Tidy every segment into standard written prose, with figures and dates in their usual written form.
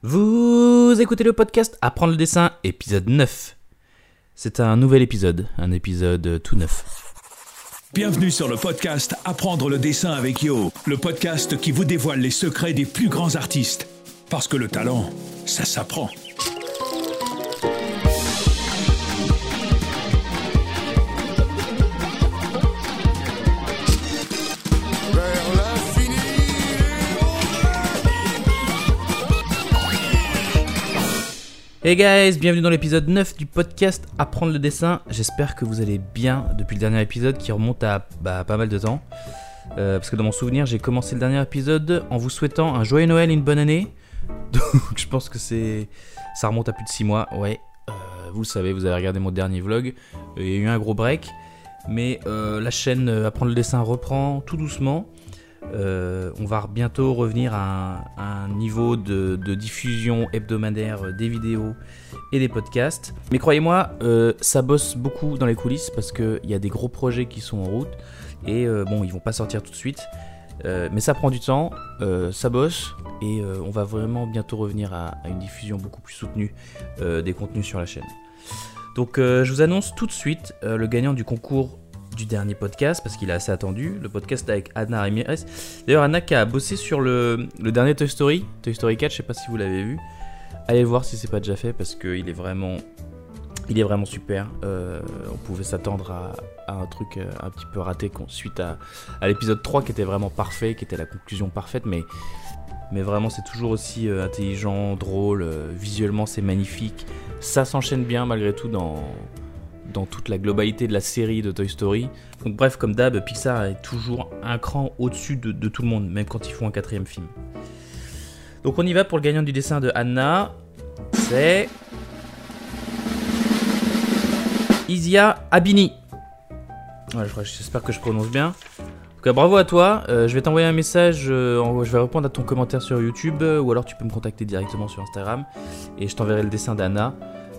Vous écoutez le podcast Apprendre le dessin, épisode 9. C'est un nouvel épisode, un épisode tout neuf. Bienvenue sur le podcast Apprendre le dessin avec Yo, le podcast qui vous dévoile les secrets des plus grands artistes. Parce que le talent, ça s'apprend. Hey guys, bienvenue dans l'épisode 9 du podcast Apprendre le dessin. J'espère que vous allez bien depuis le dernier épisode qui remonte à pas mal de temps. Parce que dans mon souvenir, j'ai commencé le dernier épisode en vous souhaitant un joyeux Noël et une bonne année. Donc je pense que ça remonte à plus de 6 mois. Ouais, vous le savez, vous avez regardé mon dernier vlog. Il y a eu un gros break. Mais la chaîne Apprendre le dessin reprend tout doucement. On va bientôt revenir à un niveau de diffusion hebdomadaire des vidéos et des podcasts. Mais croyez-moi, ça bosse beaucoup dans les coulisses parce qu'il y a des gros projets qui sont en route. Et ils vont pas sortir tout de suite. Mais ça prend du temps, ça bosse. Et on va vraiment bientôt revenir à une diffusion beaucoup plus soutenue des contenus sur la chaîne. Donc je vous annonce tout de suite le gagnant du concours du dernier podcast, parce qu'il est assez attendu, le podcast avec Anna Ramirez. D'ailleurs, Anna qui a bossé sur le dernier Toy Story 4, je sais pas si vous l'avez vu. Allez le voir si c'est pas déjà fait, parce qu'il est vraiment super. On pouvait s'attendre à un truc un petit peu raté suite à l'épisode 3 qui était vraiment parfait, qui était la conclusion parfaite, mais vraiment c'est toujours aussi intelligent, drôle, visuellement c'est magnifique. Ça s'enchaîne bien malgré tout dans toute la globalité de la série de Toy Story. Donc bref, comme d'hab, Pixar est toujours un cran au-dessus de tout le monde, même quand ils font un 4e film. Donc on y va pour le gagnant du dessin de Anna. C'est Isia Abini. Voilà, j'espère que je prononce bien. En tout cas, bravo à toi. Je vais t'envoyer un message, je vais répondre à ton commentaire sur YouTube, ou alors tu peux me contacter directement sur Instagram, et je t'enverrai le dessin d'Anna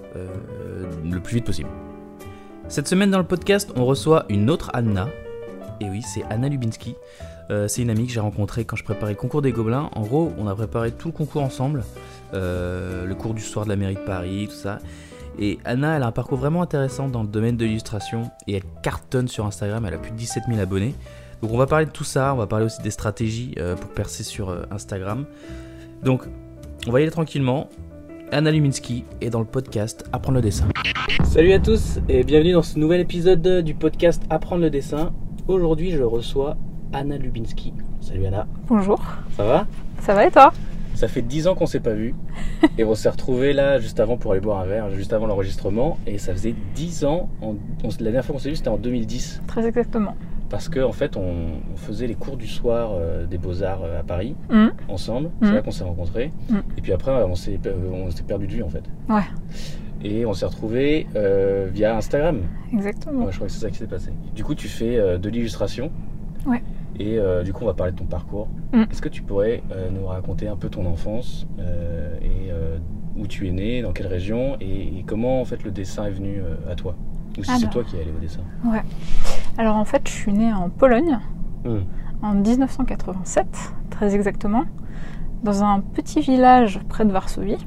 le plus vite possible. Cette semaine dans le podcast, on reçoit une autre Anna. Et oui, c'est Anna Lubinski. C'est une amie que j'ai rencontrée quand je préparais le concours des Gobelins. En gros, on a préparé tout le concours ensemble. Le cours du soir de la mairie de Paris, tout ça. Et Anna, elle a un parcours vraiment intéressant dans le domaine de l'illustration. Et elle cartonne sur Instagram, elle a plus de 17 000 abonnés. Donc on va parler de tout ça, on va parler aussi des stratégies pour percer sur Instagram. Donc, on va y aller tranquillement. Anna Lubinski est dans le podcast Apprendre le dessin. Salut à tous et bienvenue dans ce nouvel épisode du podcast Apprendre le dessin. Aujourd'hui, je reçois Anna Lubinski. Salut Anna. Bonjour. Ça va et toi? Ça fait 10 ans qu'on s'est pas vu et on s'est retrouvés là juste avant pour aller boire un verre, juste avant l'enregistrement, et ça faisait 10 ans, la dernière fois qu'on s'est vu c'était en 2010. Très exactement. Parce qu'en fait on faisait les cours du soir des Beaux-Arts à Paris ensemble, c'est là qu'on s'est rencontrés, et puis après on s'est perdu de vue en fait. Ouais. Et on s'est retrouvés via Instagram. Exactement. Ouais, je crois que c'est ça qui s'est passé. Du coup tu fais de l'illustration. Ouais. Et du coup on va parler de ton parcours. Est-ce que tu pourrais nous raconter un peu ton enfance et où tu es né, dans quelle région, et comment en fait le dessin est venu à toi? Ou si c'est toi qui es allé au dessin? Ouais. Alors en fait je suis née en Pologne en 1987, très exactement, dans un petit village près de Varsovie.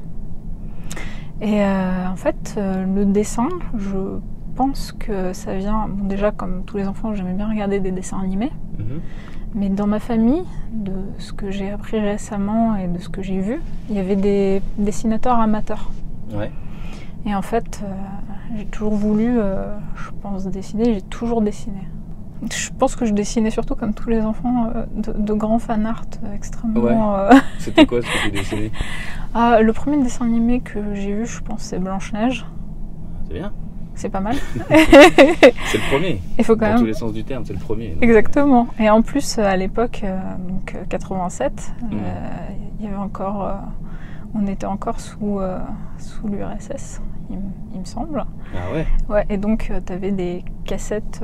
Et en fait le dessin, je pense que ça vient, bon déjà comme tous les enfants j'aimais bien regarder des dessins animés, mais dans ma famille, de ce que j'ai appris récemment et de ce que j'ai vu, il y avait des dessinateurs amateurs. Ouais. Et en fait j'ai toujours voulu, je pense, dessiner, j'ai toujours dessiné. Je pense que je dessinais surtout comme tous les enfants de grands fan art extrêmement... Ouais. C'était quoi ce que tu dessinais? Le premier dessin animé que j'ai vu, je pense, c'est Blanche-Neige. C'est bien. C'est pas mal. C'est le premier. Il faut quand dans même... tous les sens du terme, c'est le premier. Donc... Exactement. Et en plus, à l'époque, donc 87, il y avait encore... on était encore sous l'URSS, il me semble. Ah ouais? Ouais, et donc tu avais des cassettes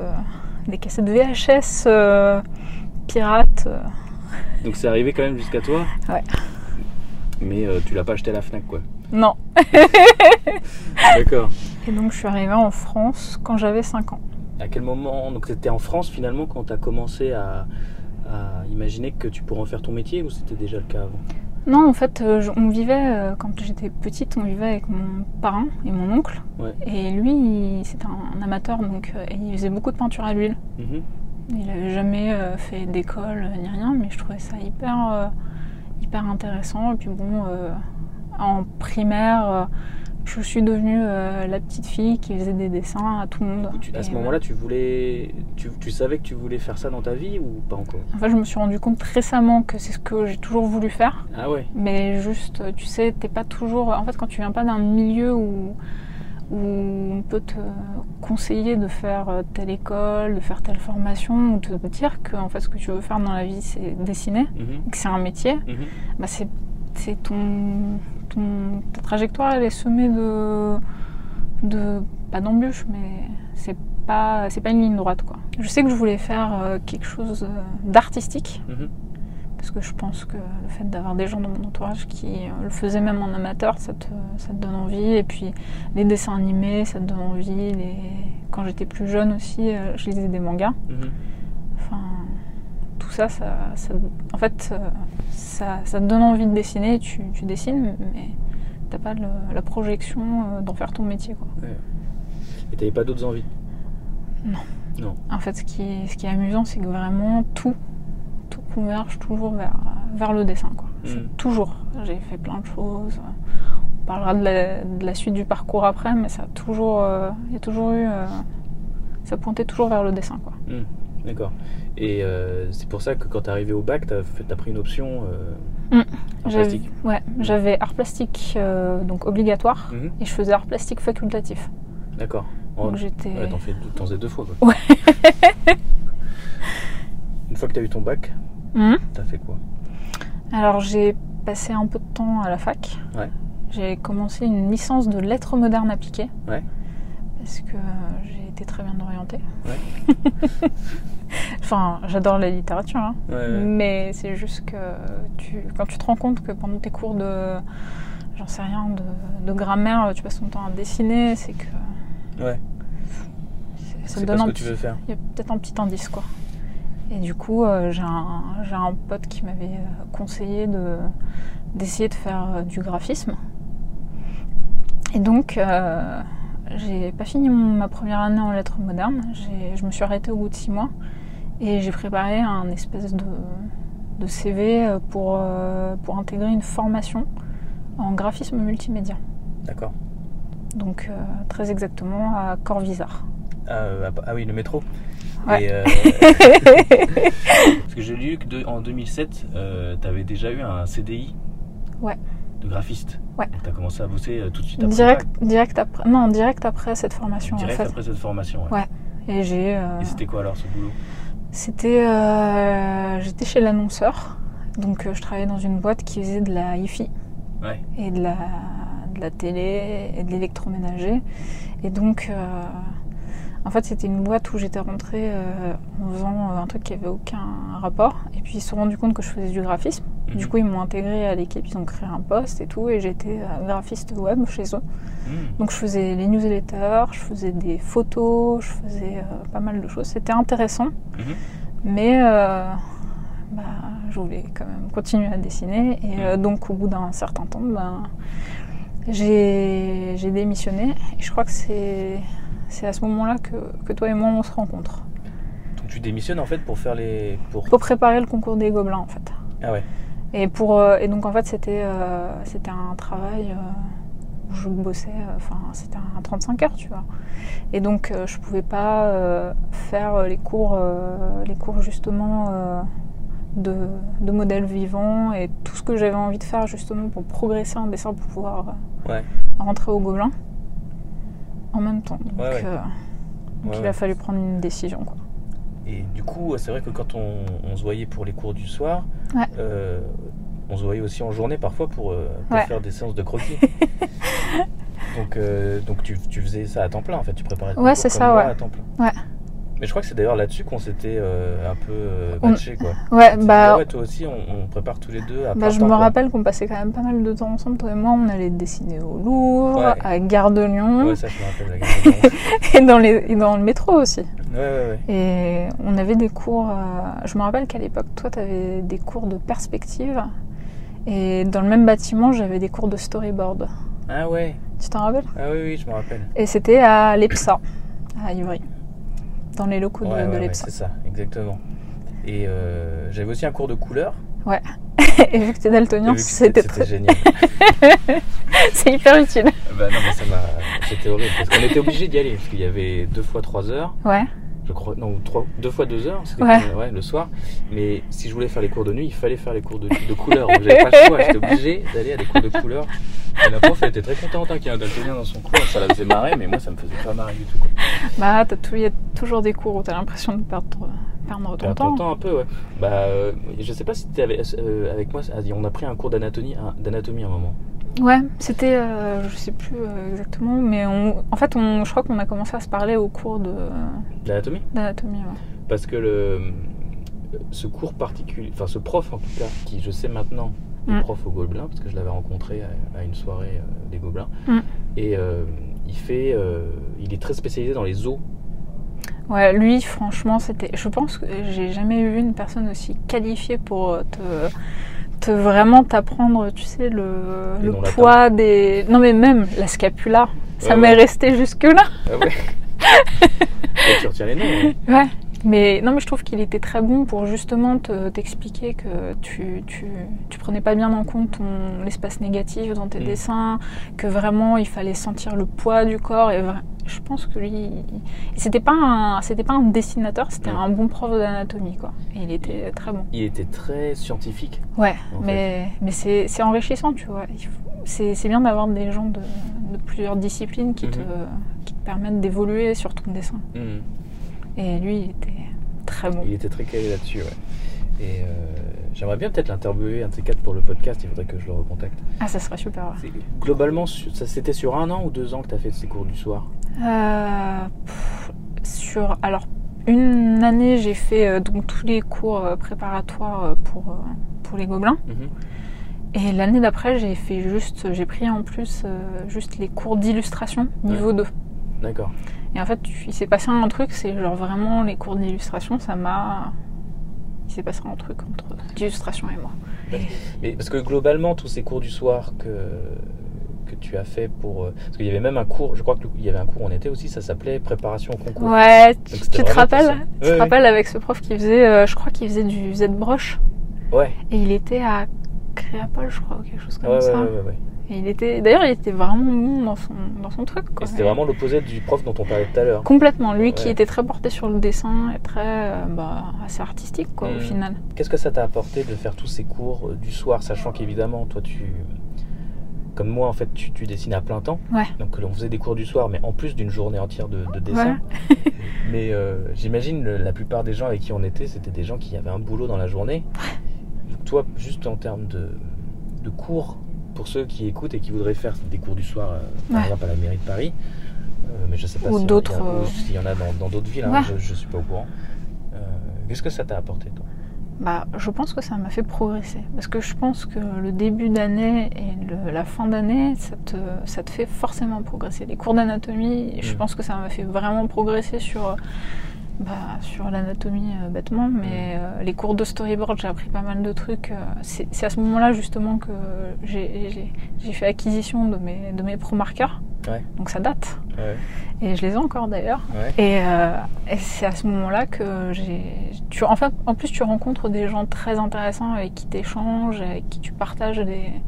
VHS pirates. Donc c'est arrivé quand même jusqu'à toi? Ouais. Mais tu l'as pas acheté à la Fnac quoi? Non. D'accord. Et donc je suis arrivée en France quand j'avais 5 ans. À quel moment? Donc c'était en France finalement quand tu as commencé à imaginer que tu pourrais en faire ton métier, ou c'était déjà le cas avant? Non, en fait, on vivait, quand j'étais petite, on vivait avec mon parrain et mon oncle. Ouais. Et lui, c'était un amateur, donc il faisait beaucoup de peinture à l'huile. Mhm. Il n'avait jamais fait d'école ni rien, mais je trouvais ça hyper intéressant. Et puis bon, en primaire, je suis devenue la petite fille qui faisait des dessins à tout le monde. À ce moment-là, tu savais que tu voulais faire ça dans ta vie ou pas encore? En fait, je me suis rendu compte récemment que c'est ce que j'ai toujours voulu faire. Ah ouais. Mais juste, tu sais, t'es pas toujours... En fait, quand tu viens pas d'un milieu où on peut te conseiller de faire telle école, de faire telle formation, ou te dire que en fait, ce que tu veux faire dans la vie, c'est dessiner, que c'est un métier, bah c'est ta trajectoire, elle est semée de pas d'embûches, mais c'est pas une ligne droite, quoi. Je sais que je voulais faire quelque chose d'artistique, parce que je pense que le fait d'avoir des gens dans mon entourage qui le faisaient même en amateur, ça te donne envie. Et puis les dessins animés, ça te donne envie. Quand j'étais plus jeune aussi, je lisais des mangas. Enfin, tout ça, en fait, ça te donne envie de dessiner. Tu dessines, mais t'as pas la projection d'en faire ton métier, quoi. Ouais. Et t'avais pas d'autres envies? Non. En fait, ce qui est amusant, c'est que vraiment tout converge toujours vers le dessin, quoi. Toujours. J'ai fait plein de choses. On parlera de la suite du parcours après, mais ça a toujours, il y a toujours eu, ça pointait toujours vers le dessin, quoi. D'accord. Et c'est pour ça que quand t'es arrivé au bac, t'as pris une option art plastique. Ouais, j'avais art plastique donc obligatoire, et je faisais art plastique facultatif. D'accord. Donc j'étais... Ouais, t'en faisais 2 fois, quoi. Ouais. Une fois que t'as eu ton bac, t'as fait quoi? Alors j'ai passé un peu de temps à la fac. Ouais. J'ai commencé une licence de lettres modernes appliquées. Ouais. Parce que j'ai été très bien orientée. Ouais. Enfin, j'adore la littérature, hein. Ouais. Mais c'est juste que quand tu te rends compte que pendant tes cours j'en sais rien, de grammaire, tu passes ton temps à dessiner, c'est que... Ouais. Ça c'est donne pas ce que tu veux faire. Il y a peut-être un petit indice, quoi. Et du coup, j'ai un pote qui m'avait conseillé d'essayer de faire du graphisme. Et donc, j'ai pas fini ma première année en lettres modernes. Je me suis arrêtée au bout de 6 mois. Et j'ai préparé un espèce de CV pour intégrer une formation en graphisme multimédia. D'accord. Donc, très exactement à Corvisart. Ah oui, le métro. Ouais. Et parce que j'ai lu qu'en 2007, tu avais déjà eu un CDI. Ouais. De graphiste. Ouais. Donc tu as commencé à bosser tout de suite après. Direct après cette formation. Direct après cette formation. Ouais. Et Et c'était quoi alors ce boulot? C'était, j'étais chez l'annonceur, donc je travaillais dans une boîte qui faisait de la hi-fi. Ouais. Et de la télé et de l'électroménager. Et donc, en fait, c'était une boîte où j'étais rentrée en faisant un truc qui avait aucun rapport. Et puis ils se sont rendus compte que je faisais du graphisme. Du coup, ils m'ont intégrée à l'équipe, ils ont créé un poste et tout. Et j'étais graphiste web chez eux. Donc je faisais les newsletters, je faisais des photos, je faisais pas mal de choses. C'était intéressant. Mais je voulais quand même continuer à dessiner. Et donc au bout d'un certain temps, j'ai démissionné. Et je crois que c'est à ce moment-là que toi et moi on se rencontre. Donc tu démissionnes en fait pour faire pour préparer le concours des Gobelins, en fait. Ah ouais. Et donc en fait c'était un travail où je bossais, c'était un 35 heures, tu vois. Et donc je pouvais pas faire les cours justement de modèles vivants et tout ce que j'avais envie de faire justement pour progresser en dessin, pour pouvoir rentrer au Gobelin en même temps. Donc il a fallu prendre une décision, quoi. Et du coup, c'est vrai que quand on se voyait pour les cours du soir, on se voyait aussi en journée parfois pour faire des séances de croquis. Donc tu faisais ça à temps plein en fait, tu préparais le concours à temps plein. Ouais. Mais je crois que c'est d'ailleurs là-dessus qu'on s'était un peu matchés, quoi. Ouais, toi aussi, on prépare tous les deux à plein temps. Je me rappelle qu'on passait quand même pas mal de temps ensemble, toi et moi. On allait dessiner au Louvre, à Gare de Lyon. Ouais, ça je me rappelle, la Gare de Lyon. et dans le métro aussi. Ouais. Et on avait des cours... je me rappelle qu'à l'époque, toi, t'avais des cours de perspective. Et dans le même bâtiment, j'avais des cours de storyboard. Ah ouais. Tu t'en rappelles? Ah oui, je me rappelle. Et c'était à l'EPSA, à Ivry, dans les locaux de l'EPSA. Ouais, c'est ça, exactement. Et j'avais aussi un cours de couleur. Ouais. Et vu que t'es daltonien, c'était génial. C'est hyper utile. Bah non, mais c'était horrible parce qu'on était obligé d'y aller parce qu'il y avait 2 fois 3 heures. Ouais. Je crois, non, 2 fois 2 heures, c'était le soir. Mais si je voulais faire les cours de nuit, il fallait faire les cours de couleur. Donc j'avais pas le choix, j'étais obligé d'aller à des cours de couleur. Et la prof, elle était très contente qu'il y ait un daltonien dans son cours, ça la faisait marrer, mais moi ça me faisait pas marrer du tout, quoi. Bah, il y a toujours des cours où t'as l'impression de perdre ton temps. Un peu, ouais. Bah, je sais pas si t'étais avec moi, on a pris un cours d'anatomie à un moment. Ouais, c'était, je sais plus exactement, mais je crois qu'on a commencé à se parler au cours d'anatomie. D'anatomie, ouais. Parce que ce cours particulier, enfin ce prof en tout cas, qui je sais maintenant est prof au Gobelins, parce que je l'avais rencontré à une soirée des Gobelins, et il est très spécialisé dans les os. Ouais, lui, franchement, je pense que j'ai jamais vu une personne aussi qualifiée pour vraiment t'apprendre, tu sais, le poids des... Non mais même la scapula, ça m'est resté jusque là. Ah ouais. Et tu retiens les noms. Ouais. Mais non, mais je trouve qu'il était très bon pour justement t'expliquer que tu prenais pas bien en compte l'espace négatif dans tes dessins, que vraiment il fallait sentir le poids du corps. Et je pense que lui, c'était pas un dessinateur, c'était un bon prof d'anatomie, quoi. Et il était très bon. Il était très scientifique. Ouais, mais c'est enrichissant, tu vois. C'est bien d'avoir des gens de plusieurs disciplines qui te permettent d'évoluer sur ton dessin. Et lui, il était très bon. Il était très calé là-dessus, ouais. Et j'aimerais bien peut-être l'interviewer, un de ces 4 pour le podcast, il faudrait que je le recontacte. Ah, ça serait super. Ouais. Globalement, c'était sur 1 an ou 2 ans que tu as fait ces cours du soir? Alors, une année, j'ai fait donc tous les cours préparatoires pour les Gobelins. Et l'année d'après, j'ai pris en plus juste les cours d'illustration niveau 2. D'accord. Et en fait, il s'est passé un truc, c'est genre vraiment les cours d'illustration, il s'est passé un truc entre l'illustration et moi. Mais parce que globalement, tous ces cours du soir que tu as fait parce qu'il y avait même un cours, je crois qu'il y avait un cours en été aussi, ça s'appelait préparation au concours. Ouais, tu te rappelles? Tu te rappelles avec ce prof qui faisait, je crois qu'il faisait du ZBrush. Ouais. Et il était à Créapol, je crois, ou quelque chose comme ça. Ouais. Et il était vraiment bon dans son truc, quoi. Et c'était vraiment l'opposé du prof dont on parlait tout à l'heure. Complètement. Lui qui était très porté sur le dessin et très assez artistique, quoi, au final. Qu'est-ce que ça t'a apporté de faire tous ces cours du soir, sachant qu'évidemment, toi, comme moi, en fait, tu dessines à plein temps. Ouais. Donc on faisait des cours du soir, mais en plus d'une journée entière de dessin. Ouais. Mais j'imagine la plupart des gens avec qui on était, c'était des gens qui avaient un boulot dans la journée. Donc toi, juste en termes de cours, pour ceux qui écoutent et qui voudraient faire des cours du soir, par exemple à la mairie de Paris, mais je sais pas s'il y en a dans d'autres villes, hein, je suis pas au courant. Qu'est-ce que ça t'a apporté, toi? Je pense que ça m'a fait progresser. Parce que je pense que le début d'année et la fin d'année, ça te fait forcément progresser. Les cours d'anatomie, je pense que ça m'a fait vraiment progresser sur l'anatomie bêtement, mais les cours de storyboard, j'ai appris pas mal de trucs. C'est à ce moment-là justement que j'ai fait acquisition de mes pro-marqueurs. Ouais. Donc ça date. Ouais. Et je les ai encore d'ailleurs. Ouais. Et c'est à ce moment-là que en plus tu rencontres des gens très intéressants avec qui tu échanges, avec qui tu partages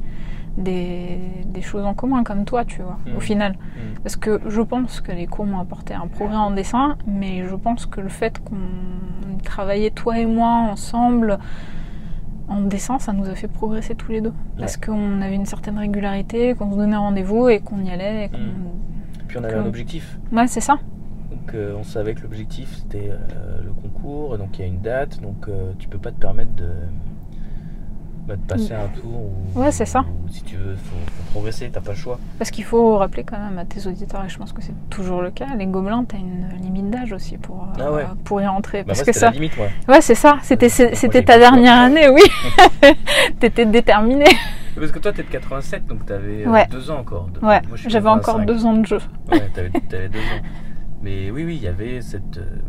des choses en commun comme toi, tu vois, au final. Parce que je pense que les cours m'ont apporté un progrès en dessin, mais je pense que le fait qu'on travaillait toi et moi ensemble en dessin, ça nous a fait progresser tous les deux. Parce qu'on avait une certaine régularité, qu'on se donnait rendez-vous et qu'on y allait. Et puis on avait un objectif. Ouais, c'est ça. Donc on savait que l'objectif c'était le concours, donc il y a une date, donc tu peux pas te permettre de passer un tour c'est ça. Ou si tu veux faut progresser, t'as pas le choix. Parce qu'il faut rappeler quand même à tes auditeurs, et je pense que c'est toujours le cas, les Gobelins, t'as une limite d'âge aussi pour y rentrer. Parce que c'était la limite, ouais, c'est ça, c'était ta dernière année, oui. T'étais déterminé. Parce que toi t'es de 87, donc t'avais 2 ans encore. Ouais, moi, j'avais encore 2 ans de jeu. Ouais, t'avais 2 ans. Mais oui, il y avait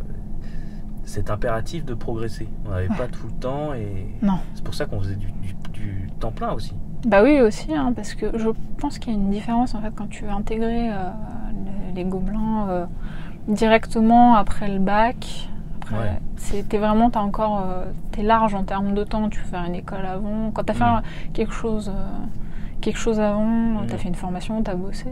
cet impératif de progresser. On n'avait pas tout le temps et c'est pour ça qu'on faisait du du temps plein aussi. Bah oui aussi, hein, parce que je pense qu'il y a une différence en fait quand tu veux intégrer les Gobelins directement après le bac. Après, t'es large en termes de temps. Tu peux faire une école avant. Quand t'as fait quelque chose avant, t'as fait une formation, t'as bossé.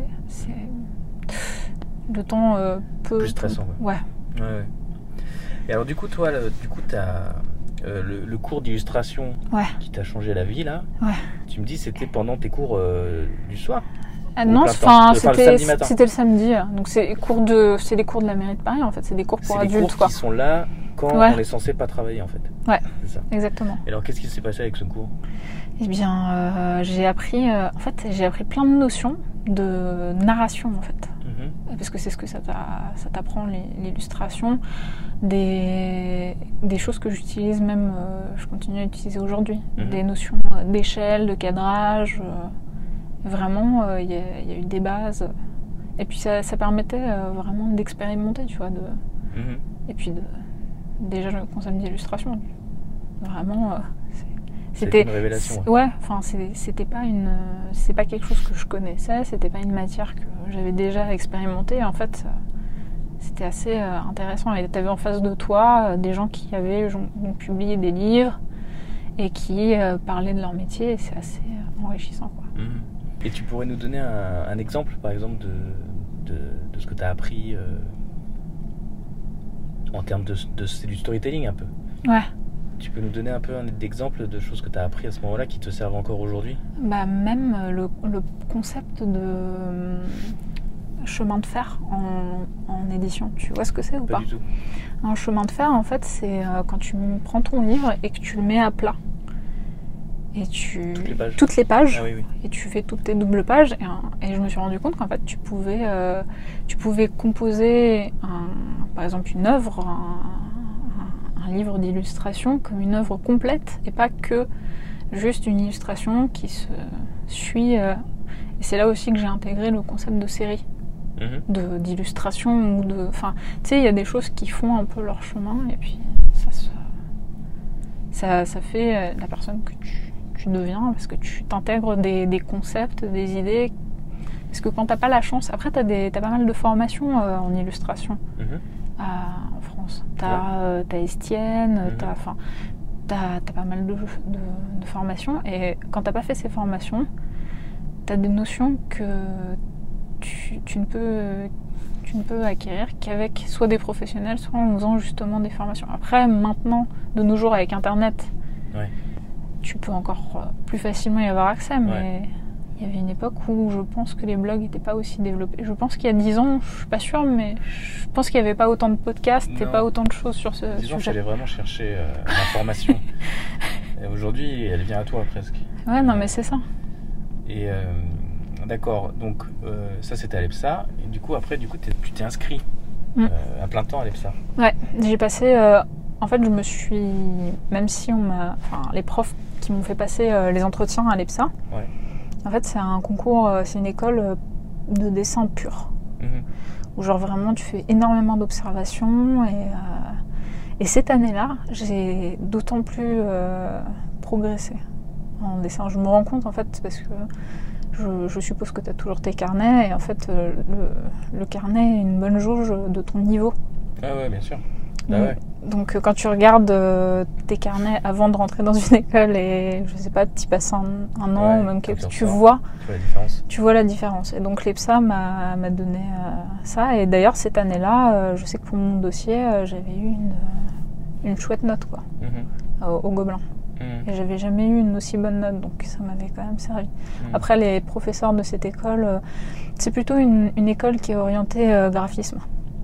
Le temps peut... Plus stressant. Ouais. Et alors du coup, toi, t'as le cours d'illustration qui t'a changé la vie là. Ouais. Tu me dis c'était pendant tes cours du soir. Non, c'était le samedi. Donc c'est les cours de la mairie de Paris en fait. C'est des cours pour adultes. C'est des cours qui sont là quand on est censé pas travailler en fait. Ouais. C'est ça. Exactement. Et alors qu'est-ce qui s'est passé avec ce cours ? Eh bien, j'ai appris plein de notions de narration en fait. Parce que c'est ce que ça t'apprend, l'illustration, des choses que j'utilise même, je continue à utiliser aujourd'hui, des notions d'échelle, de cadrage, vraiment il y a eu des bases, et puis ça permettait vraiment d'expérimenter, tu vois, et puis déjà le concept d'illustration, vraiment c'était une révélation. C'est pas quelque chose que je connaissais, c'était pas une matière que j'avais déjà expérimentée. En fait, c'était assez intéressant. Et t'avais en face de toi des gens qui avaient publié des livres et qui parlaient de leur métier. Et c'est assez enrichissant, quoi. Et tu pourrais nous donner un exemple, par exemple, de ce que tu as appris en termes c'est du storytelling un peu. Ouais. Tu peux nous donner un peu un exemple de choses que tu as appris à ce moment-là qui te servent encore aujourd'hui ? Bah même le concept de chemin de fer en édition. Tu vois ce que c'est ou pas ? Pas du tout. Un chemin de fer, en fait, c'est quand tu prends ton livre et que tu le mets à plat. Et toutes les pages. Ah, oui. Et tu fais toutes tes doubles pages. Et je me suis rendu compte qu'en fait, tu pouvais composer, par exemple, une œuvre, un livre d'illustration comme une œuvre complète et pas que juste une illustration qui se suit. Et c'est là aussi que j'ai intégré le concept de série, d'illustration enfin, tu sais, il y a des choses qui font un peu leur chemin et puis ça fait la personne que tu deviens parce que tu t'intègres des concepts, des idées. Parce que quand t'as pas la chance, après t'as pas mal de formations en illustration. En France. T'as Estienne, t'as pas mal de formations, et quand t'as pas fait ces formations, t'as des notions que tu ne peux acquérir qu'avec soit des professionnels, soit en faisant justement des formations. Après, maintenant, de nos jours, avec Internet, tu peux encore plus facilement y avoir accès, mais il y avait une époque où je pense que les blogs n'étaient pas aussi développés. Je pense qu'il y a 10 ans, je suis pas sûre, mais je pense qu'il n'y avait pas autant de podcasts et pas autant de choses sur ce sujet. 10 ans, il fallait vraiment chercher l'information. Et aujourd'hui, elle vient à toi presque. Ouais, non, mais c'est ça. Et d'accord, donc ça c'était à l'EPSA. Et du coup, après, tu t'es inscrit à plein temps à l'EPSA. Ouais, j'ai passé... en fait, je me suis... Même si les profs qui m'ont fait passer les entretiens à l'EPSA... En fait, c'est un concours, c'est une école de dessin pur. Où genre vraiment tu fais énormément d'observations et cette année-là, j'ai d'autant plus progressé en dessin. Je me rends compte en fait parce que je suppose que tu as toujours tes carnets et en fait le carnet est une bonne jauge de ton niveau. Ah ouais, bien sûr. Donc quand tu regardes tes carnets avant de rentrer dans une école et je sais pas, tu passes un an ou même quelque chose, tu vois la différence. Et donc l'EPSA m'a donné ça. Et d'ailleurs cette année-là, je sais que pour mon dossier, j'avais eu une chouette note quoi, au Gobelin. Et j'avais jamais eu une aussi bonne note, donc ça m'avait quand même servi. Après, les professeurs de cette école, c'est plutôt une école qui est orientée graphisme.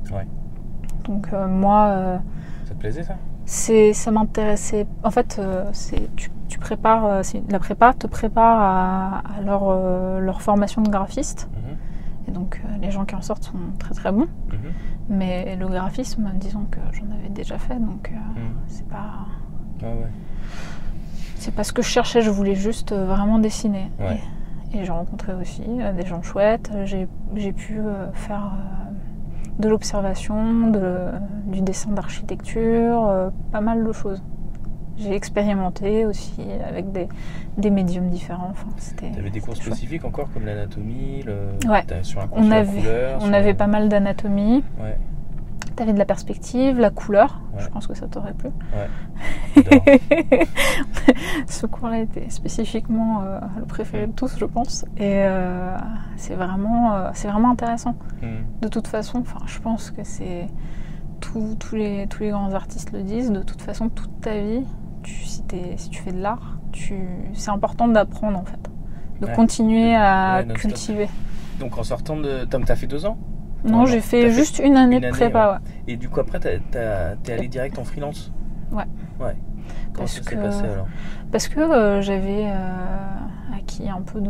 Donc moi... ça te plaisait ça ? Ça m'intéressait. En fait, tu prépares... la prépa te prépare à leur formation de graphiste. Et donc les gens qui en sortent sont très très bons. Mais le graphisme, disons que j'en avais déjà fait, donc c'est pas... C'est pas ce que je cherchais, je voulais juste vraiment dessiner. Et j'ai rencontré aussi des gens chouettes. J'ai pu faire... de l'observation, du dessin d'architecture, pas mal de choses. J'ai expérimenté aussi avec des médiums différents. Enfin, t'avais des cours spécifiques encore, comme l'anatomie, sur un cours on sur avait, la couleur, on avait pas mal d'anatomie. Ouais. T'avais de la perspective, la couleur. Ouais. Je pense que ça t'aurait plu. Ouais. Ce cours-là était spécifiquement le préféré de tous, je pense. Et c'est vraiment intéressant. De toute façon, je pense que c'est tous les grands artistes le disent. De toute façon, toute ta vie, si tu fais de l'art, c'est important d'apprendre en fait, de continuer à cultiver. Donc en sortant de, t'as fait 2 ans? Non, j'ai fait juste une année de prépa. Ouais. Et du coup après t'es allé direct en freelance? Ouais. Comment ça s'est passé alors? Parce que j'avais acquis un peu de,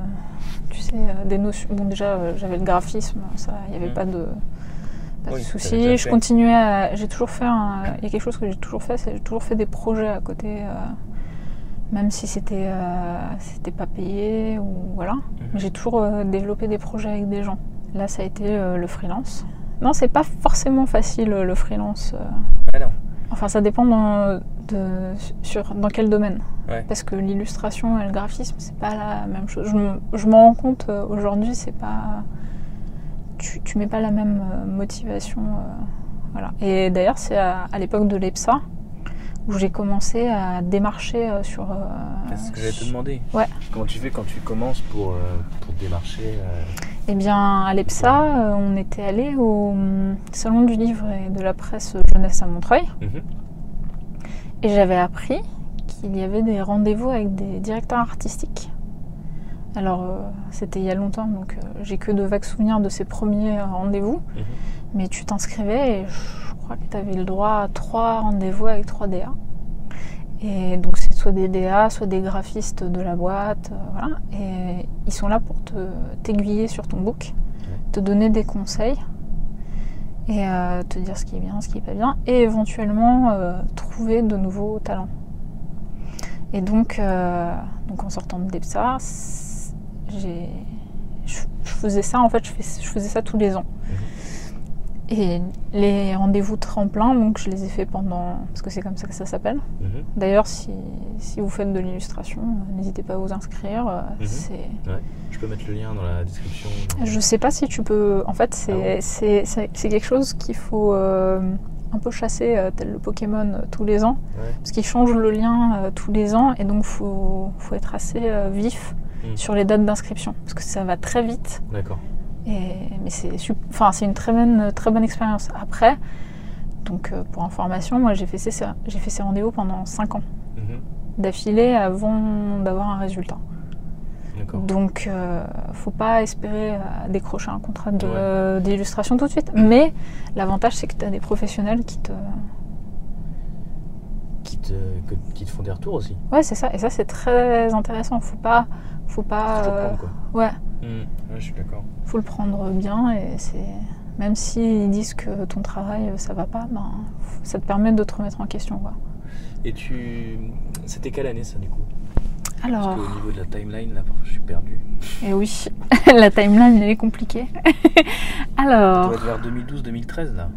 des notions. Bon, déjà j'avais le graphisme, ça, il n'y avait pas de soucis. Je continuais j'ai toujours fait il y a quelque chose que j'ai toujours fait, c'est j'ai toujours fait des projets à côté, même si c'était pas payé ou voilà. Mais j'ai toujours développé des projets avec des gens. Là, ça a été le freelance. Non, c'est pas forcément facile le freelance. Non. Enfin, ça dépend dans quel domaine. Ouais. Parce que l'illustration et le graphisme, c'est pas la même chose. Je m'en rends compte aujourd'hui, c'est pas. Tu mets pas la même motivation. Voilà. Et d'ailleurs, c'est à l'époque de l'EPSA où j'ai commencé à démarcher sur. C'est ce que j'allais te demander. Ouais. Comment tu fais quand tu commences pour démarcher Eh bien, à l'EPSA, on était allé au Salon du Livre et de la Presse Jeunesse à Montreuil. Et j'avais appris qu'il y avait des rendez-vous avec des directeurs artistiques. Alors, c'était il y a longtemps, donc j'ai que de vagues souvenirs de ces premiers rendez-vous. Mais tu t'inscrivais et je crois que tu avais le droit à 3 rendez-vous avec 3 DA. Et donc c'est soit des DA, soit des graphistes de la boîte, voilà. Et ils sont là pour t'aiguiller sur ton book, te donner des conseils et te dire ce qui est bien, ce qui est pas bien, et éventuellement trouver de nouveaux talents. Et donc en sortant de l'EPSA, je faisais ça, en fait, je faisais ça tous les ans. Et les rendez-vous tremplins, donc je les ai fait parce que c'est comme ça que ça s'appelle. D'ailleurs, si vous faites de l'illustration, n'hésitez pas à vous inscrire. Je peux mettre le lien dans la description. Je sais pas si tu peux. En fait, c'est quelque chose qu'il faut un peu chasser, tel le Pokémon, tous les ans, parce qu'ils changent le lien tous les ans, et donc faut être assez vif sur les dates d'inscription, parce que ça va très vite. D'accord. Mais c'est une très bonne expérience. Après, donc pour information, moi j'ai fait ces rendez-vous pendant 5 ans d'affilée avant d'avoir un résultat. D'accord. Donc faut pas espérer décrocher un contrat d'illustration tout de suite. Mais l'avantage, c'est que tu as des professionnels qui te font des retours aussi. Ouais, c'est ça. Et ça, c'est très intéressant. Faut pas prendre, quoi. Ouais. Je suis d'accord. Faut le prendre bien, et même s'ils disent que ton travail ça va pas, ça te permet de te remettre en question, quoi. Et c'était quelle année ça, du coup? Alors, parce qu'au niveau de la timeline, là, je suis perdu. Et oui, la timeline elle est compliquée. Alors, ça doit être vers 2012-2013 là.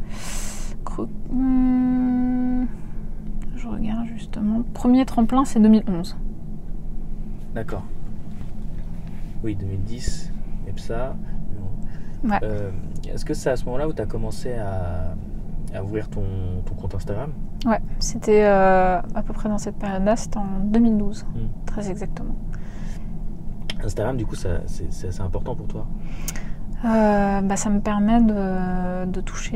Je regarde justement. Premier tremplin, c'est 2011. D'accord. Oui, 2010, EPSA. Ouais. Est-ce que c'est à ce moment-là où tu as commencé à ouvrir ton compte Instagram? Ouais, c'était à peu près dans cette période-là, c'était en 2012, très exactement. Instagram, du coup, c'est assez important pour toi? Ça me permet de toucher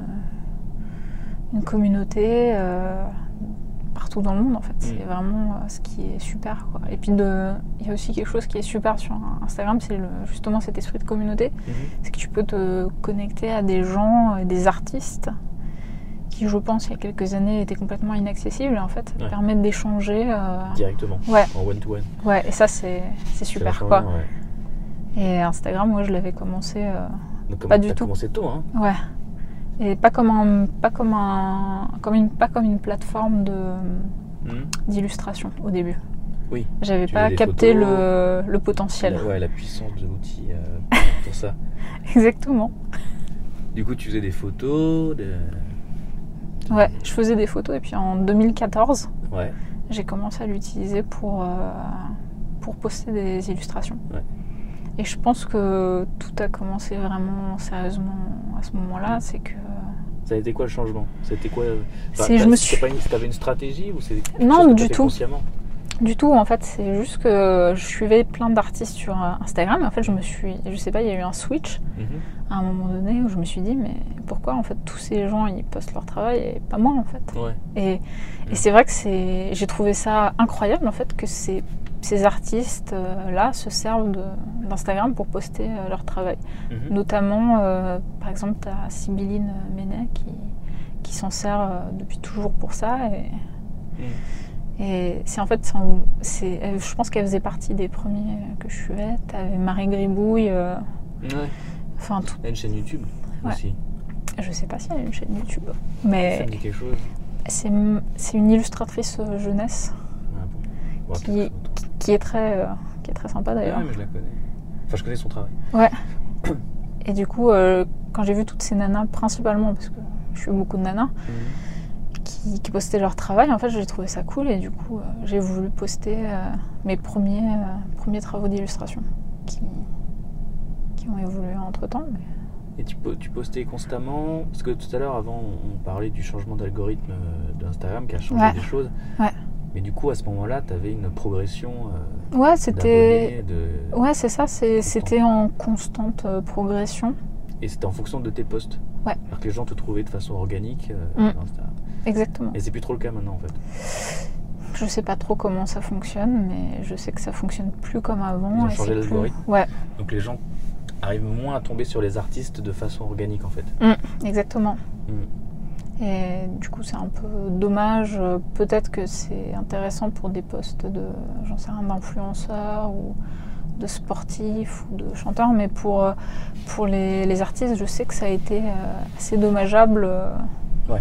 une communauté partout dans le monde, en fait. C'est vraiment ce qui est super, quoi. Et puis il y a aussi quelque chose qui est super sur Instagram, c'est justement cet esprit de communauté. C'est que tu peux te connecter à des gens, des artistes qui, je pense, il y a quelques années étaient complètement inaccessibles, et en fait ça te permet d'échanger directement, en one-to-one. Ouais, et ça c'est super, quoi. Ouais. Et Instagram, moi je l'avais commencé donc, pas du tout. Commencé tôt, hein. Ouais. Et pas comme une plateforme d'illustration au début. Oui. J'avais pas capté le potentiel. La puissance de l'outil pour ça. Exactement. Du coup, tu faisais des photos Ouais, je faisais des photos, et puis en 2014, Ouais. J'ai commencé à l'utiliser pour poster des illustrations. Ouais. Et je pense que tout a commencé vraiment sérieusement à ce moment-là. C'est que... Ça a été quoi le changement? C'était quoi T'avais une stratégie ou c'est quelque non, chose que du tout. Consciemment? Du tout, en fait, c'est juste que je suivais plein d'artistes sur Instagram et en fait, je sais pas, il y a eu un switch à un moment donné où je me suis dit, mais pourquoi en fait tous ces gens ils postent leur travail et pas moi en fait. Ouais. Et c'est vrai que j'ai trouvé ça incroyable en fait que ces artistes là se servent d'Instagram pour poster leur travail. Notamment, par exemple, tu as Sibylline Menet qui s'en sert depuis toujours pour ça et c'est en fait, je pense qu'elle faisait partie des premiers que je suivais. T'avais Marie Gribouille. Enfin, elle a une chaîne YouTube aussi. Je sais pas si elle a une chaîne YouTube, mais ça me dit quelque chose. C'est une illustratrice jeunesse qui est très sympa d'ailleurs. Ouais, mais je la connais. Enfin, je connais son travail. Ouais. Et du coup, quand j'ai vu toutes ces nanas, principalement parce que je suis beaucoup de nanas. Qui postaient leur travail, en fait j'ai trouvé ça cool et du coup j'ai voulu poster mes premiers travaux d'illustration qui ont évolué entre temps. Et tu postais constamment, parce que tout à l'heure avant on parlait du changement d'algorithme d'Instagram qui a changé des choses. Ouais. Mais du coup à ce moment-là tu avais une progression c'était d'abonnés, ouais c'est ça, c'était en constante progression. Et c'était en fonction de tes posts. Ouais. Alors que les gens te trouvaient de façon organique sur Instagram. Exactement. Et c'est plus trop le cas maintenant en fait. Je sais pas trop comment ça fonctionne, mais je sais que ça fonctionne plus comme avant. Ils ont changé l'algorithme. Ouais. Donc les gens arrivent moins à tomber sur les artistes de façon organique en fait. Exactement. Et du coup c'est un peu dommage. Peut-être que c'est intéressant pour des posts d'influenceurs ou de sportifs ou de chanteurs, mais pour les artistes, je sais que ça a été assez dommageable. Ouais.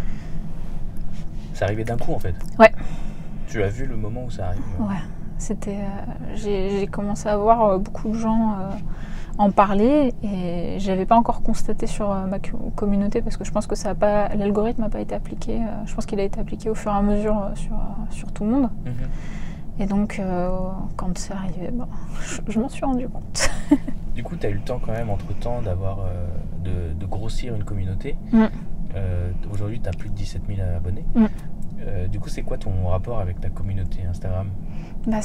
Ça arrivait d'un coup en fait. Ouais. Tu as vu le moment où ça arrive? Ouais. C'était. J'ai commencé à voir beaucoup de gens en parler et j'avais pas encore constaté sur ma communauté parce que je pense que l'algorithme n'a pas été appliqué. Je pense qu'il a été appliqué au fur et à mesure sur tout le monde. Et donc quand c'est arrivé, je m'en suis rendu compte. Du coup, tu as eu le temps quand même entre temps d'avoir de grossir une communauté. Aujourd'hui, tu as plus de 17 000 abonnés. Du coup, c'est quoi ton rapport avec ta communauté Instagram? Je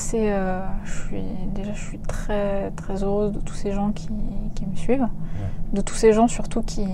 suis très, très heureuse de tous ces gens qui me suivent. De tous ces gens surtout qui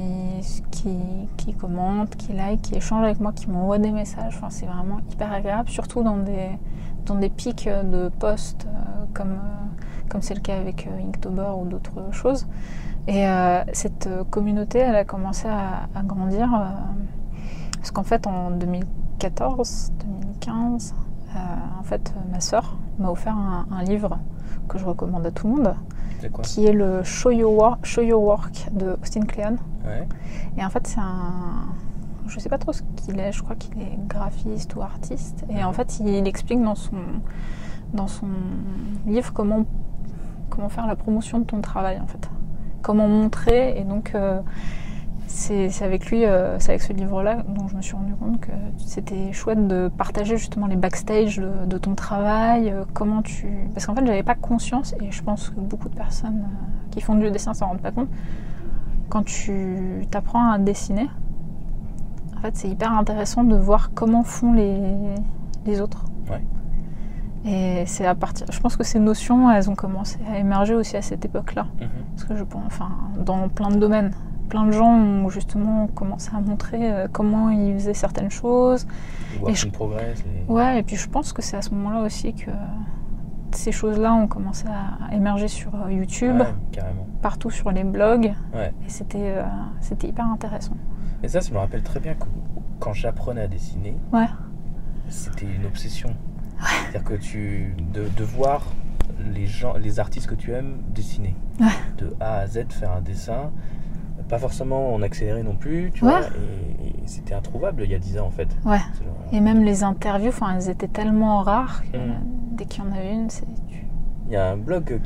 commentent, qui likent, qui échangent avec moi, qui m'envoient des messages. Enfin, c'est vraiment hyper agréable, surtout dans des pics de posts comme c'est le cas avec Inktober ou d'autres choses. Et cette communauté, elle a commencé à grandir parce qu'en fait, en 2014, 2015, en fait, ma sœur m'a offert un livre que je recommande à tout le monde, qui est le Show Your Work de Austin Kleon. Ouais. Et en fait, je sais pas trop ce qu'il est, je crois qu'il est graphiste ou artiste. Et en fait, il explique dans son livre comment faire la promotion de ton travail, en fait. Comment montrer, et donc c'est avec lui, c'est avec ce livre-là dont je me suis rendu compte que c'était chouette de partager justement les backstage de ton travail, parce qu'en fait j'avais pas conscience, et je pense que beaucoup de personnes qui font du dessin s'en rendent pas compte, quand tu t'apprends à dessiner, en fait c'est hyper intéressant de voir comment font les autres. Ouais. Et c'est je pense que ces notions, elles ont commencé à émerger aussi à cette époque-là. Parce que dans plein de domaines, plein de gens ont justement commencé à montrer comment ils faisaient certaines choses. Progress. Ouais, et puis je pense que c'est à ce moment-là aussi que ces choses-là ont commencé à émerger sur YouTube, partout sur les blogs. Ouais. Et c'était hyper intéressant. Et ça me rappelle très bien que quand j'apprenais à dessiner, c'était une obsession. Ouais. C'est-à-dire que de voir les artistes que tu aimes dessiner, de A à Z, faire un dessin, pas forcément en accéléré non plus, tu vois, et c'était introuvable il y a 10 ans en fait. Ouais. Et même les interviews, elles étaient tellement rares que dès qu'il y en avait une, il y a un blog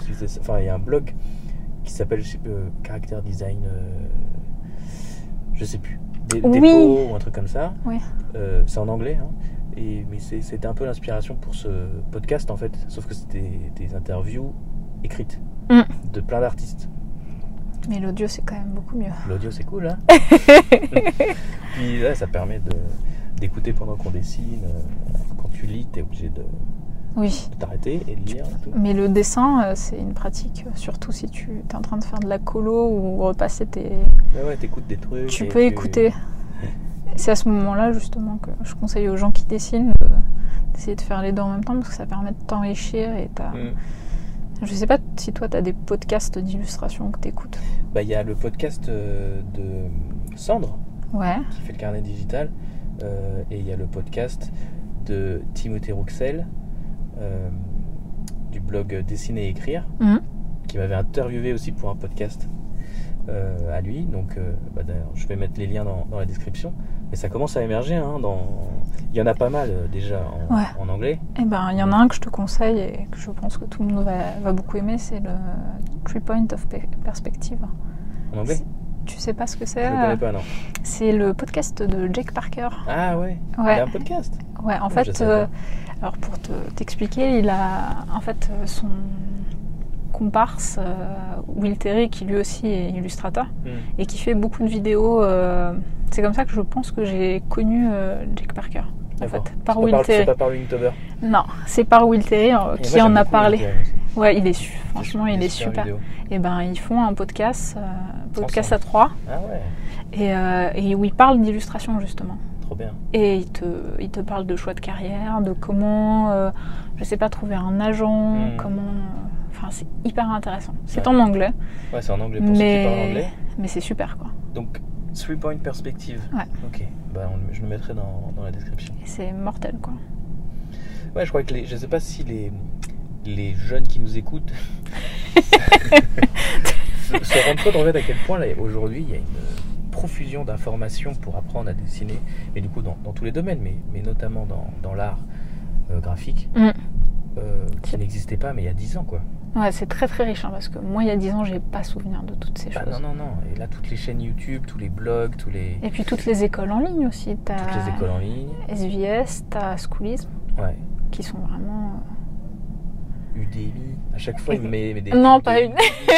qui s'appelle Character Design, je sais plus, Dépôt ou un truc comme ça. Oui. C'est en anglais, hein. Mais c'était un peu l'inspiration pour ce podcast en fait, sauf que c'était des interviews écrites de plein d'artistes. Mais l'audio c'est quand même beaucoup mieux. L'audio c'est cool hein. Puis là ça permet d'écouter pendant qu'on dessine. Quand tu lis t'es obligé de t'arrêter et de lire. Et tout. Mais le dessin c'est une pratique, surtout si tu es en train de faire de la colo ou repasser tes... Ouais, t'écoutes des trucs. Tu peux écouter. C'est à ce moment-là justement que je conseille aux gens qui dessinent d'essayer de faire les deux en même temps parce que ça permet de t'enrichir et Je sais pas si toi t'as des podcasts d'illustration que t'écoutes. Il y a le podcast de Sandre qui fait le carnet digital et il y a le podcast de Timothée Rouxel du blog Dessiner et Écrire qui m'avait interviewé aussi pour un podcast à lui, donc d'ailleurs je vais mettre les liens dans la description, mais ça commence à émerger il y en a pas mal déjà en anglais. Et il y en a un que je te conseille et que je pense que tout le monde va beaucoup aimer, c'est le 3 Points of Perspective. En anglais? Tu sais pas ce que c'est? Je ne connais pas, non. C'est le podcast de Jake Parker. Ah ouais. Il a un podcast? Ouais, en fait, alors pour t'expliquer, il a en fait son comparse Will Terry qui lui aussi est illustrateur et qui fait beaucoup de vidéos. C'est comme ça que je pense que j'ai connu Jake Parker. En fait, par Will Terry. C'est pas par Inktober? Non, c'est par Will Terry qui en a parlé. Ouais, il est franchement, il est super. Et ils font un podcast à 3. Ah ouais. Et où ils parlent d'illustration justement. Trop bien. Et il te parle de choix de carrière, de comment, je sais pas, trouver un agent, comment. Enfin, c'est hyper intéressant. C'est en anglais. Ouais, c'est en anglais pour ceux qui parlent anglais. Mais c'est super quoi. Donc 3 Point Perspective. Ouais. Ok. Je le mettrai dans la description. Et c'est mortel quoi. Ouais, je crois que je sais pas si les jeunes qui nous écoutent se rendent compte en fait à quel point là, aujourd'hui il y a une profusion d'informations pour apprendre à dessiner, mais du coup dans tous les domaines, mais notamment dans l'art graphique qui n'existait pas mais il y a 10 ans quoi. Ouais, c'est très très riche parce que moi il y a 10 ans j'ai pas souvenir de toutes ces choses. Non. Et là toutes les chaînes YouTube, tous les blogs, Et puis toutes les écoles en ligne aussi. Toutes les écoles en ligne. SVS, t'as Schoolism. Ouais. Qui sont vraiment... Udemy. À chaque fois il me met des... Non, pas une.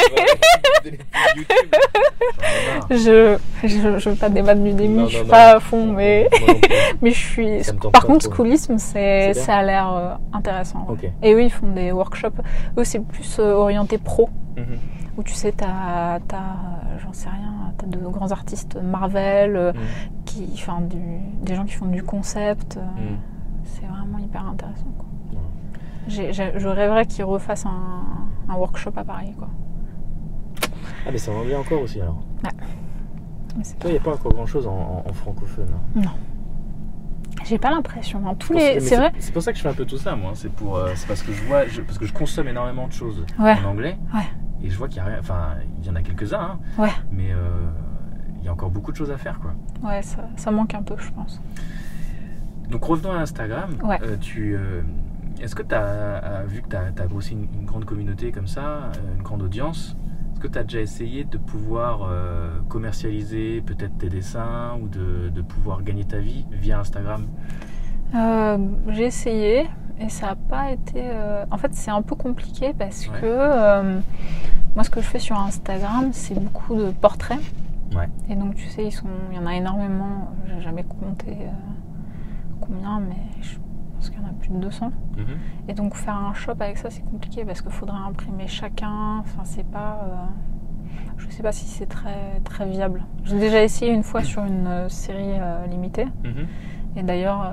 Je veux pas débattre d'Udemy, je suis pas à fond, mais je suis... Par contre, Schoolism, ça a l'air intéressant. Okay. Et eux, ils font des workshops. Eux, c'est plus orienté pro. Où tu sais, t'as j'en sais rien, t'as de grands artistes Marvel, des gens qui font du concept. C'est vraiment hyper intéressant, quoi. Je rêverais qu'ils refassent un workshop à Paris, quoi. Ah, mais c'est en anglais encore aussi, alors. Ouais. Toi, il n'y a pas encore grand-chose en francophone. Hein. Non. J'ai pas l'impression. C'est vrai. C'est pour ça que je fais un peu tout ça, moi. C'est parce que parce que je consomme énormément de choses en anglais. Ouais. Et je vois qu'il y a rien. Enfin, il y en a quelques-uns, hein. Ouais. Mais il y a encore beaucoup de choses à faire, quoi. Ouais, ça manque un peu, je pense. Donc revenons à Instagram. Ouais. Est-ce que tu as vu que tu as grossi une grande communauté comme ça, une grande audience, est-ce que tu as déjà essayé de pouvoir commercialiser peut-être tes dessins ou de pouvoir gagner ta vie via Instagram? J'ai essayé et ça n'a pas été... En fait, c'est un peu compliqué parce que moi, ce que je fais sur Instagram, c'est beaucoup de portraits. Ouais. Et donc, tu sais, il y en a énormément. J'ai jamais compté combien, mais je pense qu'il y en a plus de 200. Et donc, faire un shop avec ça, c'est compliqué parce qu'il faudrait imprimer chacun. Enfin, c'est pas... je sais pas si c'est très, très viable. J'ai déjà essayé une fois sur une série limitée. Et d'ailleurs,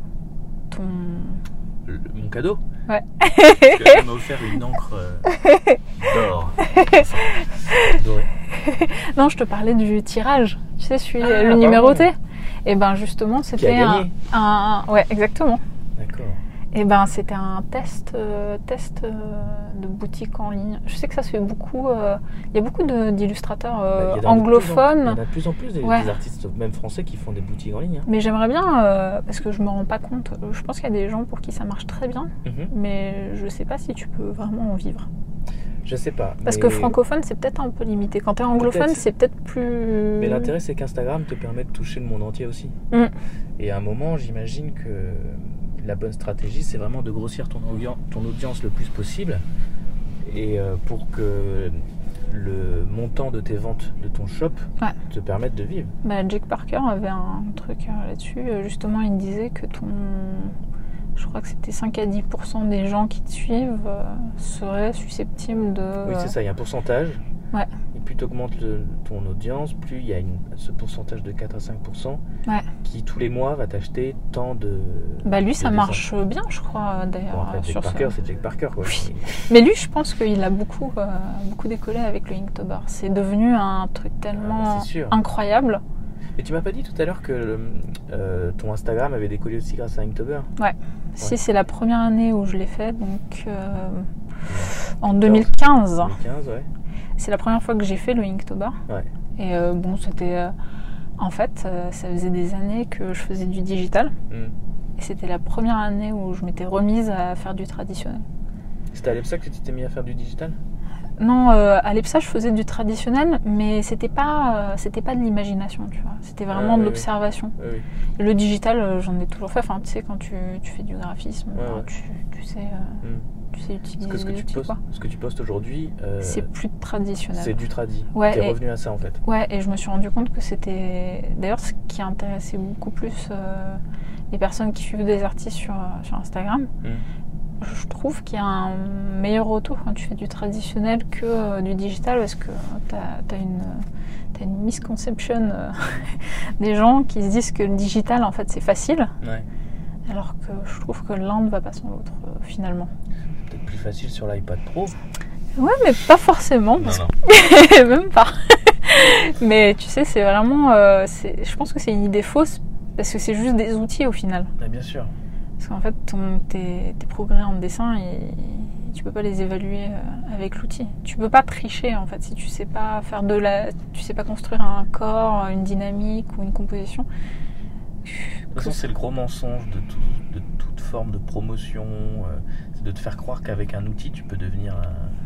mon cadeau? Ouais. Parce qu'elle m'a offert une encre d'or. Dorée. Non, je te parlais du tirage. Tu sais, le numéroté. Et ben justement, c'était ouais, exactement. D'accord. Et ben c'était un test de boutique en ligne. Je sais que ça se fait beaucoup. Il y a beaucoup d'illustrateurs anglophones. Il y en a de plus en plus des artistes, même français, qui font des boutiques en ligne. Hein. Mais j'aimerais bien, parce que je me rends pas compte. Je pense qu'il y a des gens pour qui ça marche très bien, mais je sais pas si tu peux vraiment en vivre. Je sais pas. Parce que francophone, c'est peut-être un peu limité. Quand t'es anglophone, c'est peut-être plus... Mais l'intérêt, c'est qu'Instagram te permet de toucher le monde entier aussi. Et à un moment, j'imagine que la bonne stratégie, c'est vraiment de grossir ton audience le plus possible. Et pour que le montant de tes ventes de ton shop te permette de vivre. Jake Parker avait un truc là-dessus. Justement, il disait que je crois que c'était 5 à 10% des gens qui te suivent seraient susceptibles de... Oui, c'est ça, il y a un pourcentage. Ouais. Et plus tu augmentes ton audience, plus il y a ce pourcentage de 4 à 5% qui tous les mois va t'acheter tant de... lui, ça marche bien, je crois, d'ailleurs. Bon, en fait, Jake Parker, c'est Jake Parker, quoi. Oui. Mais lui, je pense qu'il a beaucoup décollé avec le Inktober. C'est devenu un truc tellement incroyable. Et tu m'as pas dit tout à l'heure que ton Instagram avait décollé aussi grâce à Inktober ? Ouais. Si, c'est la première année où je l'ai fait, donc en 2015. 2015, ouais. C'est la première fois que j'ai fait le Inktober. Ouais. Et c'était... en fait, ça faisait des années que je faisais du digital. Et c'était la première année où je m'étais remise à faire du traditionnel. C'était à l'EPSA que tu t'es mis à faire du digital ? Non, à l'EPSA, je faisais du traditionnel, mais c'était pas de l'imagination, tu vois. C'était vraiment de l'observation. Oui. Le digital, j'en ai toujours fait. Enfin, tu sais, quand tu fais du graphisme, tu sais utiliser les outils, quoi. Ce que tu postes aujourd'hui... c'est plus traditionnel. C'est du tradi. Ouais, t'es revenu à ça, en fait. Ouais, et je me suis rendu compte que c'était... D'ailleurs, ce qui intéressait beaucoup plus les personnes qui suivent des artistes sur Instagram... Je trouve qu'il y a un meilleur retour quand tu fais du traditionnel que du digital, parce que t'as une misconception des gens qui se disent que le digital, en fait, c'est facile, alors que je trouve que l'un ne va pas sans l'autre, finalement. Peut-être plus facile sur l'iPad Pro. Ouais, mais pas forcément. Non. Même pas. Mais tu sais, c'est vraiment... je pense que c'est une idée fausse, parce que c'est juste des outils, au final. Bien sûr. Parce qu'en fait, tes progrès en dessin, tu peux pas les évaluer avec l'outil. Tu peux pas tricher, en fait, si tu sais pas tu sais pas construire un corps, une dynamique ou une composition. De toute façon, c'est le gros mensonge de toute forme de promotion, c'est de te faire croire qu'avec un outil, tu peux devenir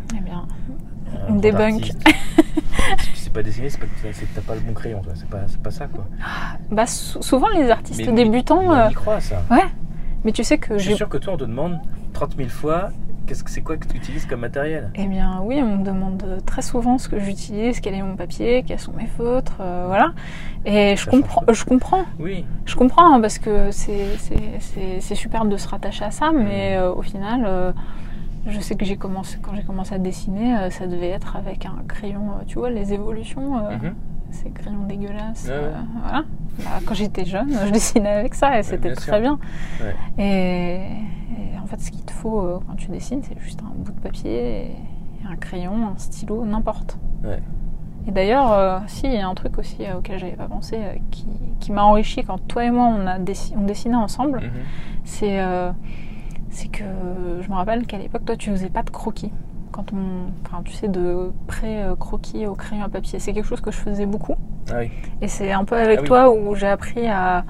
un debunk. Si tu sais pas dessiner, c'est que t'as pas le bon crayon, toi. C'est pas ça, quoi. Souvent, les artistes débutants... on y croit, ça. Ouais. Mais tu sais que je suis sûr que toi, on te demande 30 000 fois c'est quoi que tu utilises comme matériel. Eh bien, oui, on me demande très souvent ce que j'utilise, quel est mon papier, quelles sont mes feutres, voilà. Et je comprends. Oui. Je comprends, hein, parce que c'est super de se rattacher à ça, mais au final, je sais que quand j'ai commencé à dessiner, ça devait être avec un crayon, tu vois, les évolutions. Ces crayons dégueulasses, voilà. Quand j'étais jeune, je dessinais avec ça et c'était très bien. Ouais. Et en fait, ce qu'il te faut quand tu dessines, c'est juste un bout de papier, et un crayon, un stylo, n'importe. Ouais. Et d'ailleurs, il y a un truc aussi auquel j'avais pas pensé, qui m'a enrichi quand toi et moi on dessinait ensemble. C'est que je me rappelle qu'à l'époque, toi, tu faisais pas de croquis. Tu sais, de pré-croquis au crayon à papier. C'est quelque chose que je faisais beaucoup. Ah oui. Et c'est un peu avec toi où j'ai appris à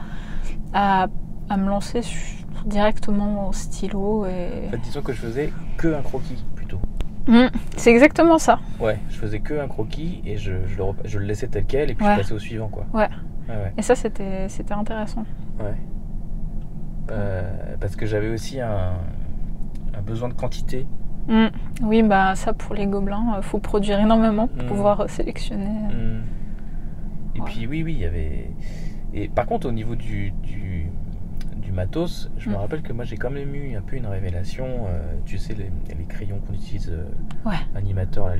me lancer directement au stylo. Et... En fait, disons que je faisais que un croquis, plutôt. C'est exactement ça. Ouais, je faisais que un croquis et je le laissais tel quel et puis je passais au suivant, quoi. Ouais. Et ça, c'était intéressant. Ouais. Parce que j'avais aussi un besoin de quantité. Oui, ça pour les gobelins, faut produire énormément pour pouvoir sélectionner. Et puis oui, il y avait. Et par contre, au niveau du matos, je me rappelle que moi j'ai quand même eu un peu une révélation. Tu sais, les crayons qu'on utilise animateurs, là,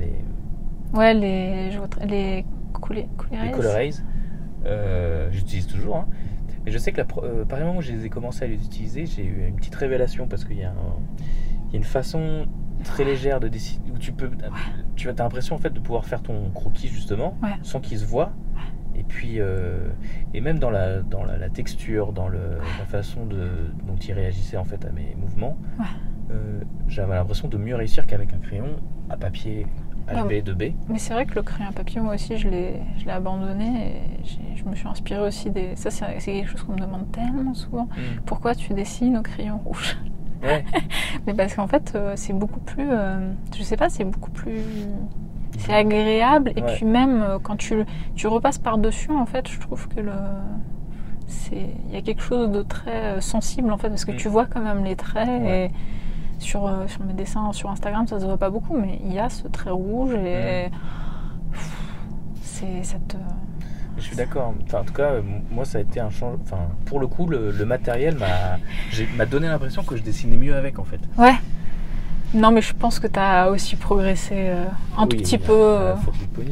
les Color-Ace. J'utilise toujours. Hein. Et je sais que par exemple où je les ai commencé à les utiliser, j'ai eu une petite révélation parce qu'il y a une façon très légère de dessiner où tu as l'impression en fait de pouvoir faire ton croquis justement sans qu'il se voit. Et puis et même dans la texture, dans la façon dont il réagissait en fait à mes mouvements, j'avais l'impression de mieux réussir qu'avec un crayon à papier HB 2B. Mais c'est vrai que le crayon à papier, moi aussi je l'ai abandonné et je me suis inspirée aussi ça c'est quelque chose qu'on me demande tellement souvent. Pourquoi tu dessines au crayon rouge? Ouais. Mais parce qu'en fait c'est beaucoup plus je sais pas, c'est beaucoup plus c'est agréable et puis même quand tu repasses par dessus en fait je trouve que il y a quelque chose de très sensible en fait, parce que tu vois quand même les traits et sur mes dessins sur Instagram ça se voit pas beaucoup, mais il y a ce trait rouge et c'est cette... Je suis d'accord. Enfin, en tout cas, moi, ça a été un changement. Enfin, pour le coup, le matériel m'a donné l'impression que je dessinais mieux avec, en fait. Ouais. Non, mais je pense que tu as aussi progressé tout petit peu. Faut que je pogne,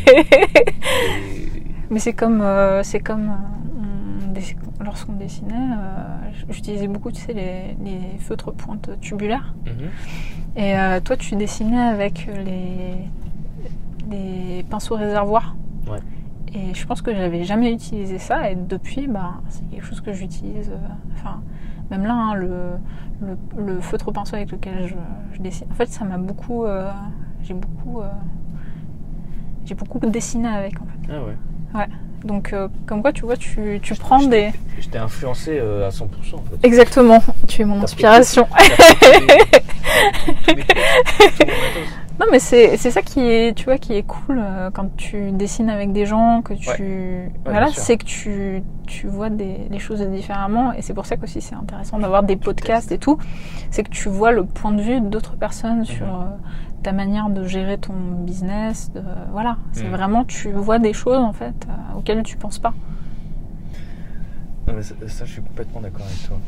mais c'est comme lorsqu'on dessinait, j'utilisais beaucoup, tu sais, les feutres pointe tubulaires. Et toi, tu dessinais avec les pinceaux réservoirs. Ouais. Et je pense que j'avais jamais utilisé ça, et depuis, c'est quelque chose que j'utilise. Même là, hein, le feutre pinceau avec lequel je dessine. En fait, ça m'a beaucoup. J'ai beaucoup dessiné avec, en fait. Ah ouais. Ouais. Donc, comme quoi, tu vois, tu prends des. Je t'ai influencé à 100%, en fait. Exactement. Tu es mon inspiration. Non, mais c'est ça qui est, tu vois, qui est cool quand tu dessines avec des gens, que tu c'est que tu vois les choses différemment, et c'est pour ça qu'aussi c'est intéressant d'avoir des podcasts et tout, c'est que tu vois le point de vue d'autres personnes sur ta manière de gérer ton business, c'est vraiment, tu vois des choses en fait auxquelles tu penses pas. Non, mais ça je suis complètement d'accord avec toi.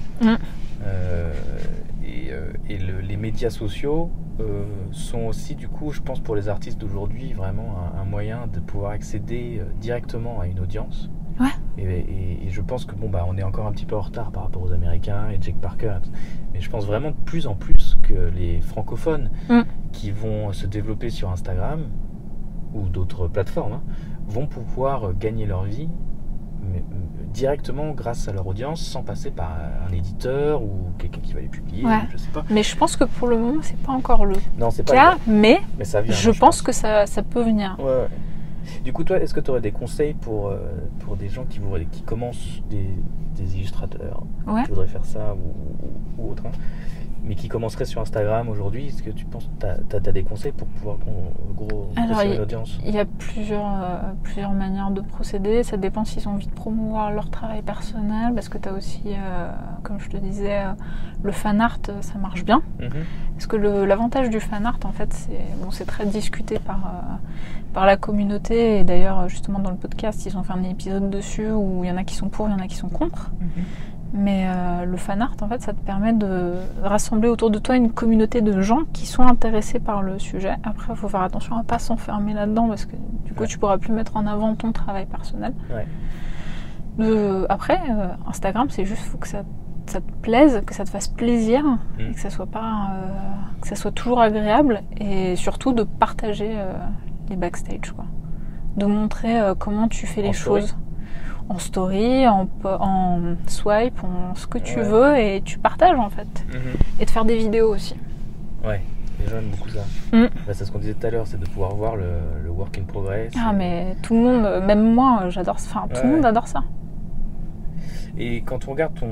Les médias sociaux sont aussi, du coup, je pense, pour les artistes d'aujourd'hui, vraiment un moyen de pouvoir accéder directement à une audience. Ouais. Et je pense que on est encore un petit peu en retard par rapport aux Américains et Jake Parker. Mais je pense vraiment de plus en plus que les francophones qui vont se développer sur Instagram ou d'autres plateformes vont pouvoir gagner leur vie directement grâce à leur audience, sans passer par un éditeur ou quelqu'un qui va les publier, je sais pas. Mais je pense que pour le moment c'est pas encore le cas, mais ça vient, je pense que ça peut venir. Ouais. Du coup, toi, est-ce que tu aurais des conseils pour des gens qui commencent, des illustrateurs qui voudraient faire ça ou autre, mais qui commenceraient sur Instagram aujourd'hui? Est-ce que tu penses que tu as des conseils pour pouvoir grossir une audience? Il y a plusieurs manières de procéder. Ça dépend s'ils ont envie de promouvoir leur travail personnel, parce que tu as aussi, comme je te disais, le fan art, ça marche bien. Parce que l'avantage du fan art, en fait, c'est très discuté par la communauté. Et d'ailleurs, justement, dans le podcast, ils ont fait un épisode dessus où il y en a qui sont pour, il y en a qui sont contre. Mais le fan art, en fait, ça te permet de rassembler autour de toi une communauté de gens qui sont intéressés par le sujet. Après, il faut faire attention à ne pas s'enfermer là-dedans, parce que du coup, tu ne pourras plus mettre en avant ton travail personnel. Après, Instagram, c'est juste, faut que ça te plaise, que ça te fasse plaisir, et que ça soit que ça soit toujours agréable, et surtout de partager les backstage, quoi. De montrer comment tu fais les choses. En story, en swipe, en ce que tu veux, et tu partages en fait. Et de faire des vidéos aussi. Ouais, les gens aiment beaucoup ça. C'est ce qu'on disait tout à l'heure, c'est de pouvoir voir le work in progress. Mais tout le monde, même moi, j'adore ça. Tout le monde adore ça. Et quand on regarde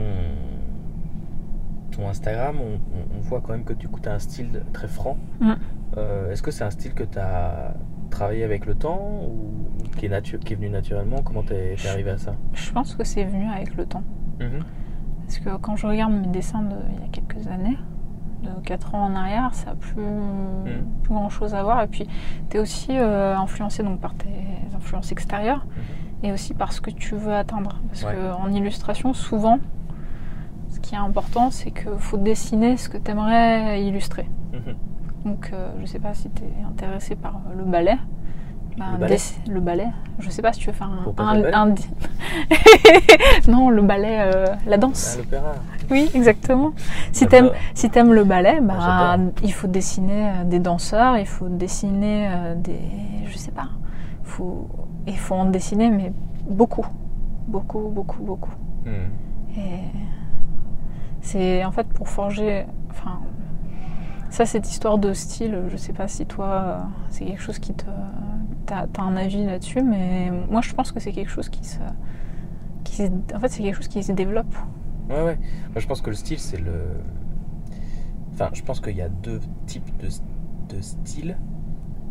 ton Instagram, on voit quand même que du coup tu as un style très franc. Est-ce que c'est un style que tu as travaillé avec le temps ou qui est venu naturellement? Comment t'es arrivé à ça? Je pense que c'est venu avec le temps. Parce que quand je regarde mes dessins il y a quelques années, de 4 ans en arrière, ça n'a plus grand chose à voir. Et puis tu es aussi influencé donc, par tes influences extérieures et aussi par ce que tu veux atteindre. Parce qu'en illustration, souvent, ce qui est important, c'est qu'il faut dessiner ce que tu aimerais illustrer. Donc, je sais pas si tu es intéressé par le ballet. Le ballet. Je sais pas si tu veux faire un... Non, le ballet, la danse. L'opéra. Oui, exactement. Si t'aimes le ballet, il faut dessiner des danseurs, il faut dessiner je sais pas. Il faut en dessiner, mais beaucoup. Beaucoup, beaucoup, beaucoup. Et c'est en fait pour forger... Ça, cette histoire de style, je sais pas si toi, c'est quelque chose qui t'as un avis là-dessus, mais moi je pense que c'est quelque chose en fait, c'est quelque chose qui se développe. Ouais. Moi, je pense que le style, c'est je pense qu'il y a deux types de styles.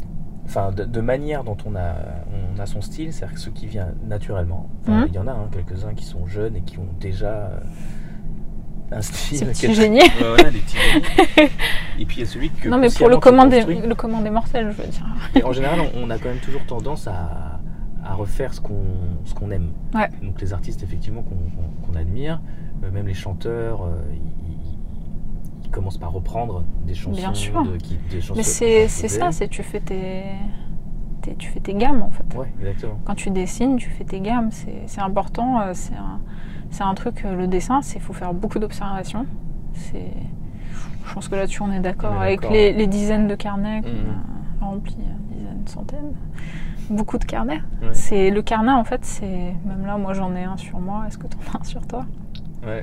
enfin de manière dont on a son style, c'est-à-dire que ce qui vient naturellement. Enfin, il y en a quelques-uns qui sont jeunes et qui ont déjà un style. Ces petits génies. Voilà, des petits génies. Et puis il y a celui que. Non, mais pour le commun des mortels, je veux dire. Et en général, on a quand même toujours tendance à refaire ce qu'on aime. Ouais. Donc les artistes effectivement qu'on admire, même les chanteurs, ils commencent par reprendre des chansons. Bien sûr. Des chansons. Mais c'est ça, c'est tu fais tes gammes en fait. Ouais, exactement. Quand tu dessines, tu fais tes gammes, c'est important. C'est un truc, le dessin, il faut faire beaucoup d'observations. Je pense que là-dessus on est d'accord. Avec les dizaines de carnets qu'on a remplis, dizaines, centaines. Beaucoup de carnets. Ouais. C'est le carnet en fait, c'est même là moi j'en ai un sur moi. Est-ce que t'en as un sur toi? Ouais.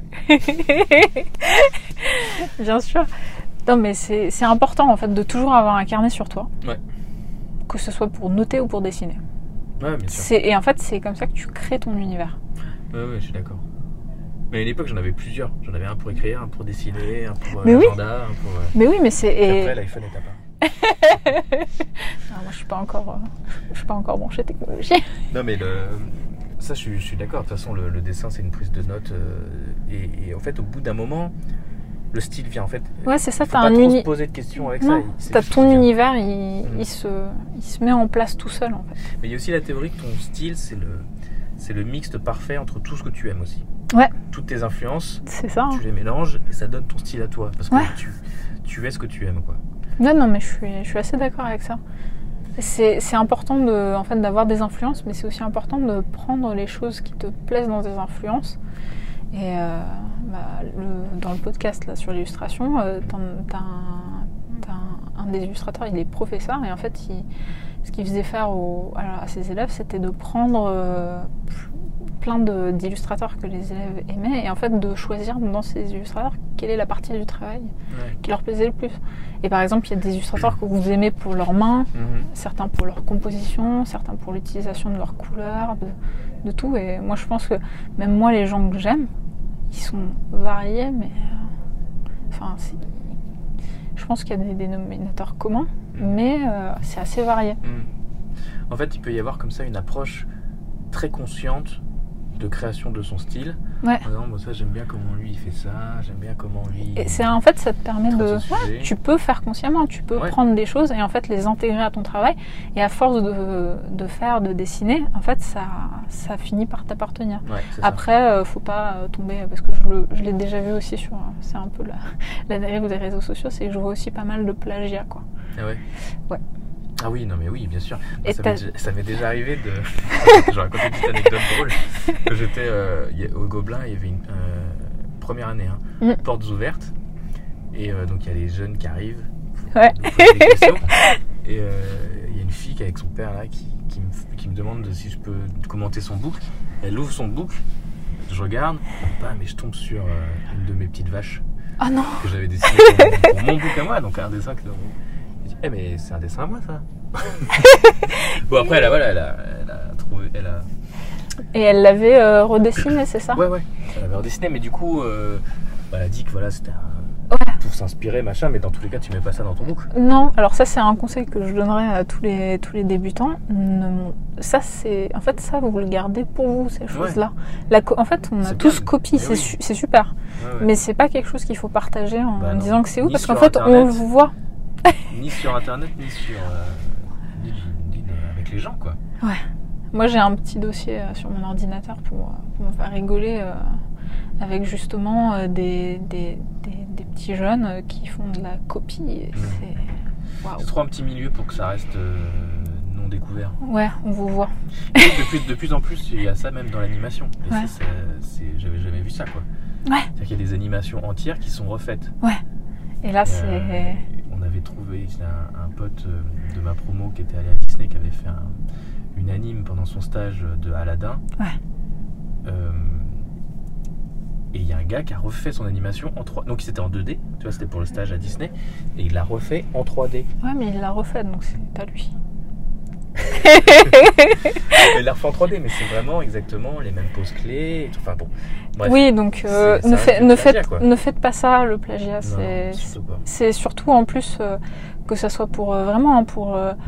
Bien sûr. Non mais c'est important en fait de toujours avoir un carnet sur toi. Ouais. Que ce soit pour noter ou pour dessiner. Ouais, bien sûr. Et en fait c'est comme ça que tu crées ton univers. Ouais, je suis d'accord. Mais à une époque j'en avais plusieurs. J'en avais un pour écrire, un pour dessiner, un pour l'agenda, un pour. Mais oui, mais c'est. Et après l'iPhone est à part. Non, moi je suis pas encore branchée technologie. Non mais ça je suis d'accord. De toute façon le dessin c'est une prise de notes et en fait au bout d'un moment le style vient en fait. Ouais, c'est ça. T'as pas trop se poser de questions avec ça. T'as ton univers, il se met en place tout seul en fait. Mais il y a aussi la théorie que ton style c'est le mixte parfait entre tout ce que tu aimes aussi. Ouais. Toutes tes influences. C'est ça. Tu les mélanges et ça donne ton style à toi parce que tu es ce que tu aimes quoi. Non, mais je suis assez d'accord avec ça. C'est important en fait, d'avoir des influences, mais c'est aussi important de prendre les choses qui te plaisent dans tes influences. Et dans le podcast là, sur l'illustration, t'as un des illustrateurs, il est professeur, et en fait, ce qu'il faisait faire à ses élèves, c'était de prendre plein d'illustrateurs que les élèves aimaient, et en fait de choisir dans ces illustrateurs quelle est la partie du travail qui leur plaisait le plus. Et par exemple, il y a des illustrateurs que vous aimez pour leurs mains, certains pour leur composition, certains pour l'utilisation de leurs couleurs, de tout. Et moi, je pense que même moi, les gens que j'aime, ils sont variés, mais je pense qu'il y a des dénominateurs communs, mais c'est assez varié. En fait, il peut y avoir comme ça une approche très consciente de création de son style. Ouais. Par exemple, ça j'aime bien comment lui il fait ça, j'aime bien comment lui. Et en fait ça te permet tu peux faire consciemment, tu peux prendre des choses et en fait les intégrer à ton travail, et à force de dessiner, en fait ça finit par t'appartenir. Ouais, après faut pas tomber, parce que je l'ai déjà vu aussi c'est un peu la dérive des réseaux sociaux, c'est que je vois aussi pas mal de plagiat quoi. Ah ouais. Ouais. Ah oui, non mais oui, bien sûr. Ça m'est déjà arrivé de. Je raconte une petite anecdote drôle. Que j'étais au Gobelin, il y avait une première année, portes ouvertes. Et donc il y a les jeunes qui arrivent. Ouais. Des questions. Et il y a une fille qui est avec son père là qui me demande si je peux commenter son book. Elle ouvre son book, je regarde, mais je tombe sur une de mes petites vaches. Ah non. Que j'avais dessiné pour mon book à moi, donc un dessin que. Mais c'est un dessin à moi ça. Bon après elle a trouvé, Et elle l'avait redessiné, c'est ça? Ouais, elle l'avait redessiné, mais du coup elle a dit que voilà c'était pour s'inspirer machin, mais dans tous les cas tu mets pas ça dans ton book. Non, alors ça c'est un conseil que je donnerais à tous les débutants. Ça c'est, en fait ça vous le gardez pour vous, ces choses-là. En fait on a tous copie, c'est super, mais c'est pas quelque chose qu'il faut partager en disant que c'est où, parce qu'en fait on vous voit. Ni sur internet, ni avec les gens quoi. Ouais. Moi j'ai un petit dossier sur mon ordinateur pour me faire rigoler avec justement des petits jeunes qui font de la copie. C'est trop un petit milieu pour que ça reste non découvert. Ouais, on vous voit. De plus en plus il y a ça même dans l'animation. Et ça, j'avais jamais vu ça quoi. Ouais. C'est-à-dire qu'il y a des animations entières qui sont refaites. Ouais. Et là c'est... On avait trouvé un pote de ma promo qui était allé à Disney, qui avait fait une anime pendant son stage de Aladdin. Ouais. Et il y a un gars qui a refait son animation en 3D. Donc c'était en 2D, tu vois, c'était pour le stage à Disney. Et il l'a refait en 3D. Ouais, mais il l'a refait, donc c'est pas lui. Il l'a refait en 3D, mais c'est vraiment exactement les mêmes poses clés. Enfin bon. Bref, oui, donc ne faites pas ça, le plagiat. C'est surtout en plus que ça soit pour vraiment pour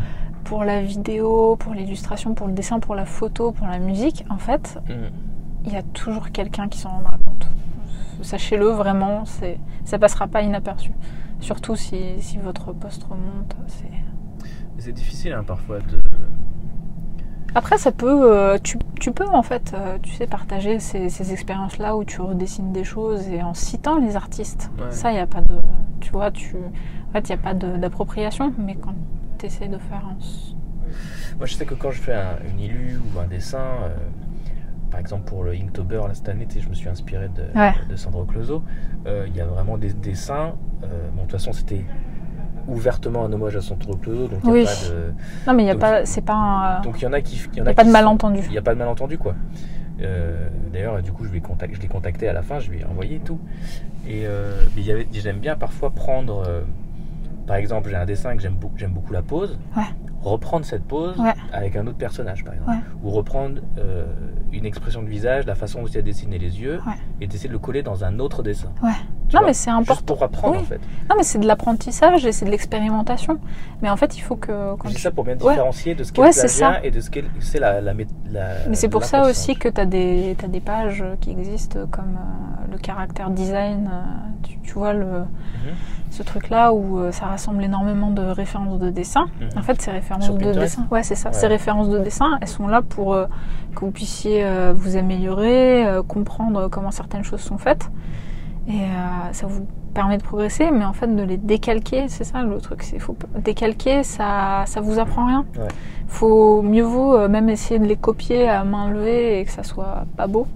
pour la vidéo, pour l'illustration, pour le dessin, pour la photo, pour la musique, en fait, il y a toujours quelqu'un qui s'en rendra compte. Sachez-le, vraiment, ça passera pas inaperçu. Surtout si votre poste remonte. C'est difficile hein, parfois de... Après, ça peut, tu peux en fait, tu sais, partager ces expériences-là où tu redessines des choses et en citant les artistes. Ouais. Ça, il n'y a pas de, tu vois, en fait, il n'y a pas d'appropriation, mais quand tu essaies de faire Moi, je sais que quand je fais une illu ou un dessin, par exemple pour le Inktober, là, cette année, je me suis inspiré de Sandro Clozo. Il y a vraiment des dessins, bon, de toute façon, c'était ouvertement un hommage à Sandro Clozo, donc il n'y a pas de... Non, mais il n'y a pas... C'est pas un... Donc il y en a qui... Il n'y a pas de malentendu. Il n'y a pas de malentendu, quoi. D'ailleurs, du coup, je l'ai contacté à la fin, je lui ai envoyé tout. Et j'aime bien parfois prendre... par exemple, j'ai un dessin que j'aime beaucoup la pose. Ouais. Reprendre cette pose avec un autre personnage, par exemple. Ouais. Ou reprendre une expression de visage, la façon dont il a dessiné les yeux, et d'essayer de le coller dans un autre dessin. Ouais. Non, mais c'est important. Juste pour apprendre, en fait. Non, mais c'est de l'apprentissage et c'est de l'expérimentation. Mais en fait, il faut que... Je dis ça pour bien différencier de ce qu'est le plagiat et de ce qu'est la mais c'est pour ça aussi que tu as des pages qui existent comme le caractère design. Tu vois, ce truc-là où ça rassemble énormément de références de dessin. En fait, ces références de dessin... Ouais, c'est ça. Ouais. Ces références de dessin, elles sont là pour que vous puissiez vous améliorer, comprendre comment certaines choses sont faites. Et ça vous permet de progresser, mais en fait de les décalquer, c'est ça le truc. Faut décalquer, ça vous apprend rien. Ouais. Mieux vaut même essayer de les copier à main levée et que ça soit pas beau.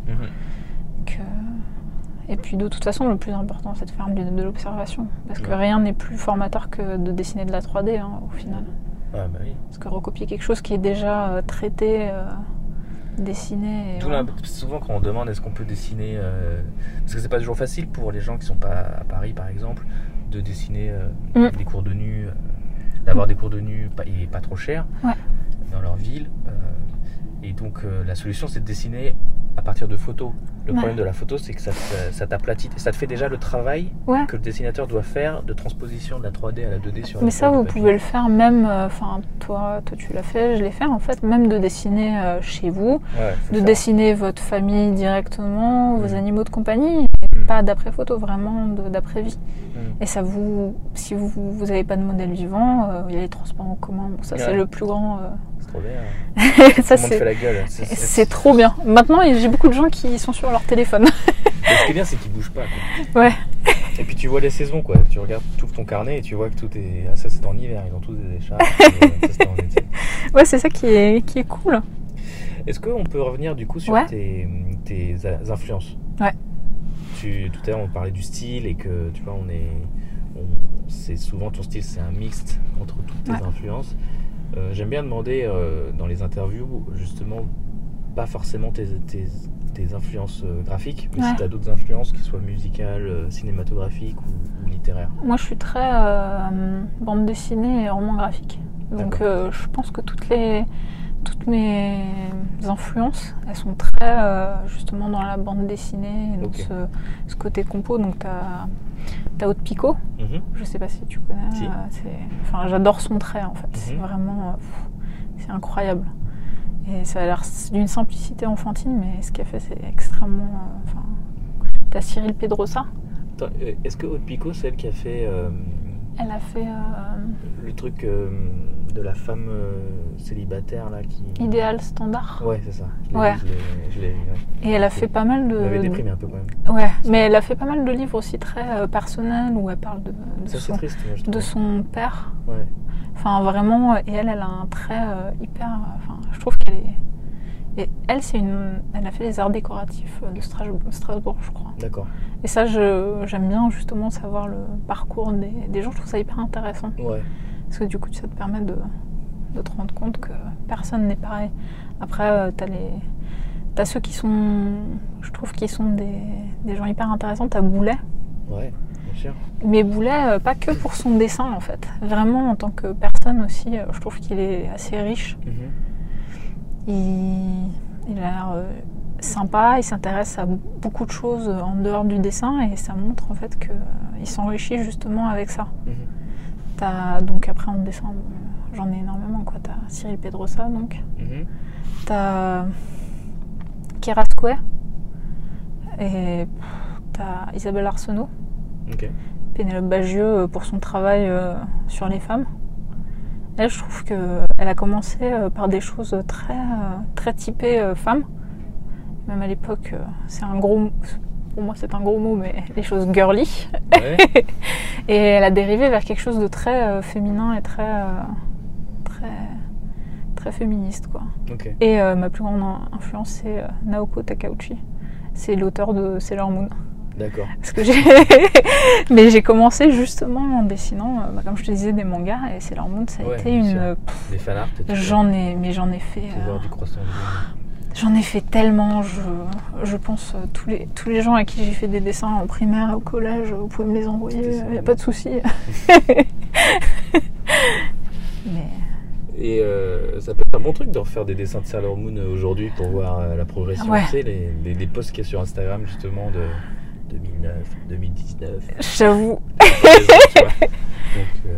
Et puis de toute façon, le plus important, c'est de faire de l'observation. Parce que rien n'est plus formateur que de dessiner de la 3D hein, au final. Ah, bah oui. Parce que recopier quelque chose qui est déjà traité... dessiner. Souvent quand on demande est-ce qu'on peut dessiner, parce que c'est pas toujours facile pour les gens qui sont pas à Paris par exemple, de dessiner des cours de nu, d'avoir des cours de nu et pas trop chers dans leur ville. Et donc la solution c'est de dessiner à partir de photos. Le problème de la photo c'est que ça t'aplatit, ça te fait déjà le travail que le dessinateur doit faire de transposition de la 3D à la 2D sur la Mais ça vous pouvez le faire même, toi tu l'as fait, je l'ai fait en fait, même de dessiner chez vous, dessiner votre famille directement, vos animaux de compagnie, pas d'après photo, vraiment d'après vie. Et ça si vous n'avez pas de modèle vivant, il y a les transports en commun, bon, ça c'est le plus grand... C'est trop bien. Ça, tout le monde fait la gueule. C'est trop bien. Maintenant, j'ai beaucoup de gens qui sont sur leur téléphone. Ce qui est bien, c'est qu'ils bougent pas. Quoi. Ouais. Et puis tu vois les saisons, quoi. Tu regardes, tu ouvres ton carnet et tu vois que tout est... Ah, ça c'est en hiver, ils ont tous des écharpes. Ça c'est en été. Ouais, c'est ça qui est cool. Est-ce qu'on peut revenir du coup sur tes influences ? Ouais. Tout à l'heure on parlait du style et que tu vois c'est souvent ton style, c'est un mixte entre toutes tes influences. J'aime bien demander dans les interviews justement pas forcément tes influences graphiques, mais si tu as d'autres influences qui soient musicales, cinématographiques ou littéraires. Moi je suis très bande dessinée et roman graphique. Donc je pense que toutes mes influences, elles sont très justement dans la bande dessinée, donc ce côté compo. Donc t'as Haute Picot, je sais pas si tu connais. Si. J'adore son trait en fait. C'est vraiment, c'est incroyable. Et ça a l'air d'une simplicité enfantine, mais ce qu'elle fait, c'est extrêmement. T'as Cyril Pedrosa. Attends, est-ce que Haute Picot, c'est elle qui a fait Elle a fait le truc de la femme célibataire là qui... Idéal standard. Ouais, c'est ça. Je l'ai vu. Et elle a fait pas mal de... Elle m'avait déprimé un peu quand même. Ouais, mais elle a fait pas mal de livres aussi très personnels où elle parle de son père. Ouais. Enfin vraiment, et elle a un trait hyper... je trouve qu'elle est... Et elle, elle a fait les arts décoratifs de Strasbourg, je crois. D'accord. Et ça, j'aime bien justement savoir le parcours des gens. Je trouve ça hyper intéressant. Ouais. Parce que du coup, ça te permet de te rendre compte que personne n'est pareil. Après, t'as ceux qui sont, je trouve, qui sont des gens hyper intéressants. T'as Boulet. Ouais, bien sûr. Mais Boulet, pas que pour son dessin, en fait. Vraiment, en tant que personne aussi, je trouve qu'il est assez riche. Il a l'air sympa, il s'intéresse à beaucoup de choses en dehors du dessin et ça montre en fait qu'il s'enrichit justement avec ça. Donc après en dessin, j'en ai énormément, quoi. T'as Cyril Pedrosa, donc. T'as Carrasque. Et t'as Isabelle Arsenault. Pénélope Bagieux pour son travail sur les femmes. Elle, je trouve qu'elle a commencé par des choses très typées femmes. Même à l'époque, pour moi c'est un gros mot, mais les choses girly. Ouais. Et elle a dérivé vers quelque chose de très féminin et très féministe, quoi. Et ma plus grande influence, c'est Naoko Takeuchi. C'est l'auteur de Sailor Moon. D'accord. Parce que mais j'ai commencé justement en dessinant, comme je te disais, des mangas, et Sailor Moon, ça a été une... Des fanarts. J'en ai fait... Du croissant. J'en ai fait tellement, je pense, tous les gens à qui j'ai fait des dessins en primaire, au collège, vous pouvez me les envoyer, il n'y a pas de souci. Mais... Et ça peut être un bon truc de refaire des dessins de Sailor Moon aujourd'hui pour voir la progression. Tu sais, les posts qu'il y a sur Instagram justement de 2009, 2019. J'avoue. Donc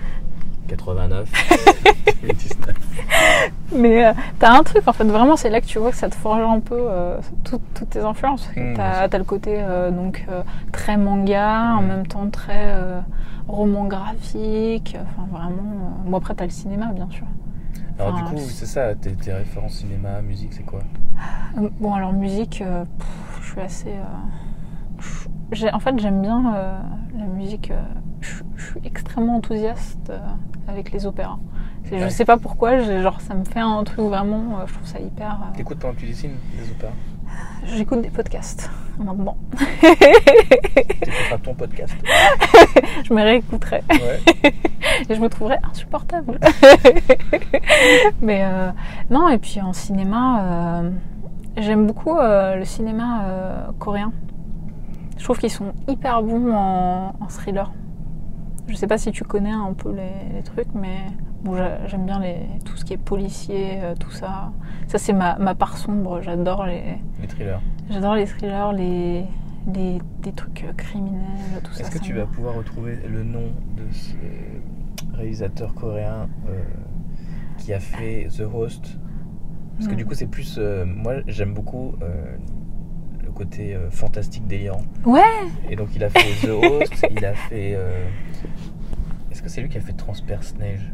89, 2019. Mais t'as un truc en fait, vraiment, c'est là que tu vois que ça te forge un peu toutes tes influences. T'as le côté très manga, en même temps très roman graphique. Enfin vraiment. Bon, après t'as le cinéma, bien sûr. Alors du coup, c'est ça, tes références cinéma, musique, c'est quoi? Bon, alors musique, je suis assez... en fait, j'aime bien la musique. Je suis extrêmement enthousiaste avec les opéras. Je sais pas pourquoi, ça me fait un truc vraiment... je trouve ça hyper... T'écoutes pendant que tu dessines les opéras? J'écoute des podcasts, maintenant. T'écouteras ton podcast? Je me réécouterai. Ouais. Et je me trouverai insupportable. Mais non, et puis en cinéma, j'aime beaucoup le cinéma coréen. Je trouve qu'ils sont hyper bons en thriller. Je sais pas si tu connais un peu les trucs, mais bon, j'aime bien tout ce qui est policier, tout ça. Ça, c'est ma part sombre. J'adore les thrillers. J'adore les thrillers, des trucs criminels, tout ça. Est-ce que tu vas pouvoir retrouver le nom de ce réalisateur coréen qui a fait The Host? Parce que du coup, c'est plus... moi, j'aime beaucoup... le côté fantastique délirant. Ouais. Et donc il a fait The Host, il a fait... Est-ce que c'est lui qui a fait Transperce Neige?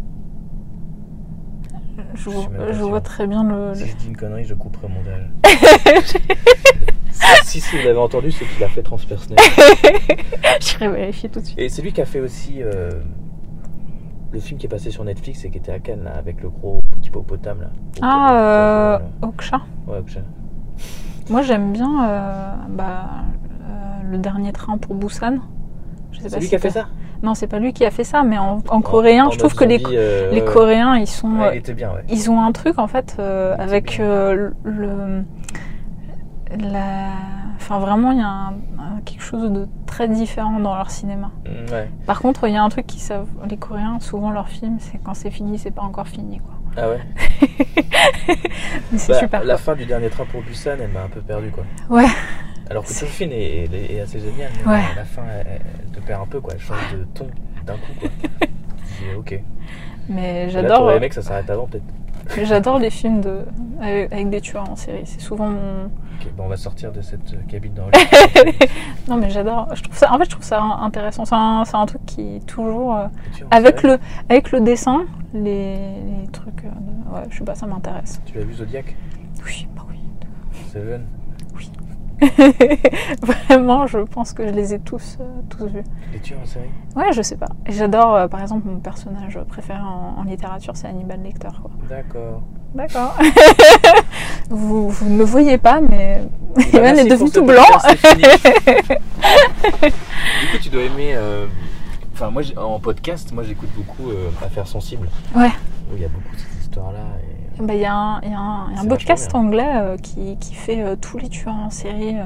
Je vois très bien le... Si je dis une connerie, je couperai au montage. si vous l'avez entendu, c'est qu'il a fait Transperce Neige. J'irai vérifier tout de suite. Et c'est lui qui a fait aussi le film qui est passé sur Netflix et qui était à Cannes, là, avec le gros hippopotame. Là. Okja. Ouais, Okja. Moi, j'aime bien le dernier train pour Busan. C'est lui qui a fait ça? Non, c'est pas lui qui a fait ça, mais en coréen, je trouve que les Coréens, ils sont... il était bien, ouais. Ils ont un truc, en fait, avec Enfin, vraiment, il y a quelque chose de très différent dans leur cinéma. Ouais. Par contre, il y a un truc qu'ils savent, les Coréens, souvent leurs films, c'est quand c'est fini, c'est pas encore fini, quoi. Ah ouais. Mais c'est super. La fin du dernier train pour Busan, elle m'a un peu perdu, quoi. Ouais. Alors que tout le film est assez génial, mais ouais. La fin, elle te perd un peu, quoi. Elle change de ton d'un coup, quoi. Je dis, ok. Mais j'adore. Là, t'aurais aimé que ça s'arrête avant, peut-être. J'adore les films avec des tueurs en série. C'est souvent mon... Ok, bon, on va sortir de cette cabine d'enregistrement. Non, mais j'adore. Je trouve ça intéressant. C'est un truc qui toujours... avec le dessin, les trucs... ouais, je sais pas, ça m'intéresse. Tu as vu Zodiac? Oui, bah oui. Seven? Oui. Vraiment, je pense que je les ai tous vus. Les tueurs en série? Ouais, je sais pas. J'adore, par exemple, mon personnage préféré en littérature, c'est Hannibal Lecter, quoi. D'accord. Vous ne me voyez pas, mais Evan est devenu tout blanc. Du coup, tu dois aimer... Enfin, moi, en podcast, j'écoute beaucoup Affaires sensibles. Ouais. Où il y a beaucoup de cette histoire-là. Il y a un podcast anglais qui fait tous les tueurs en série.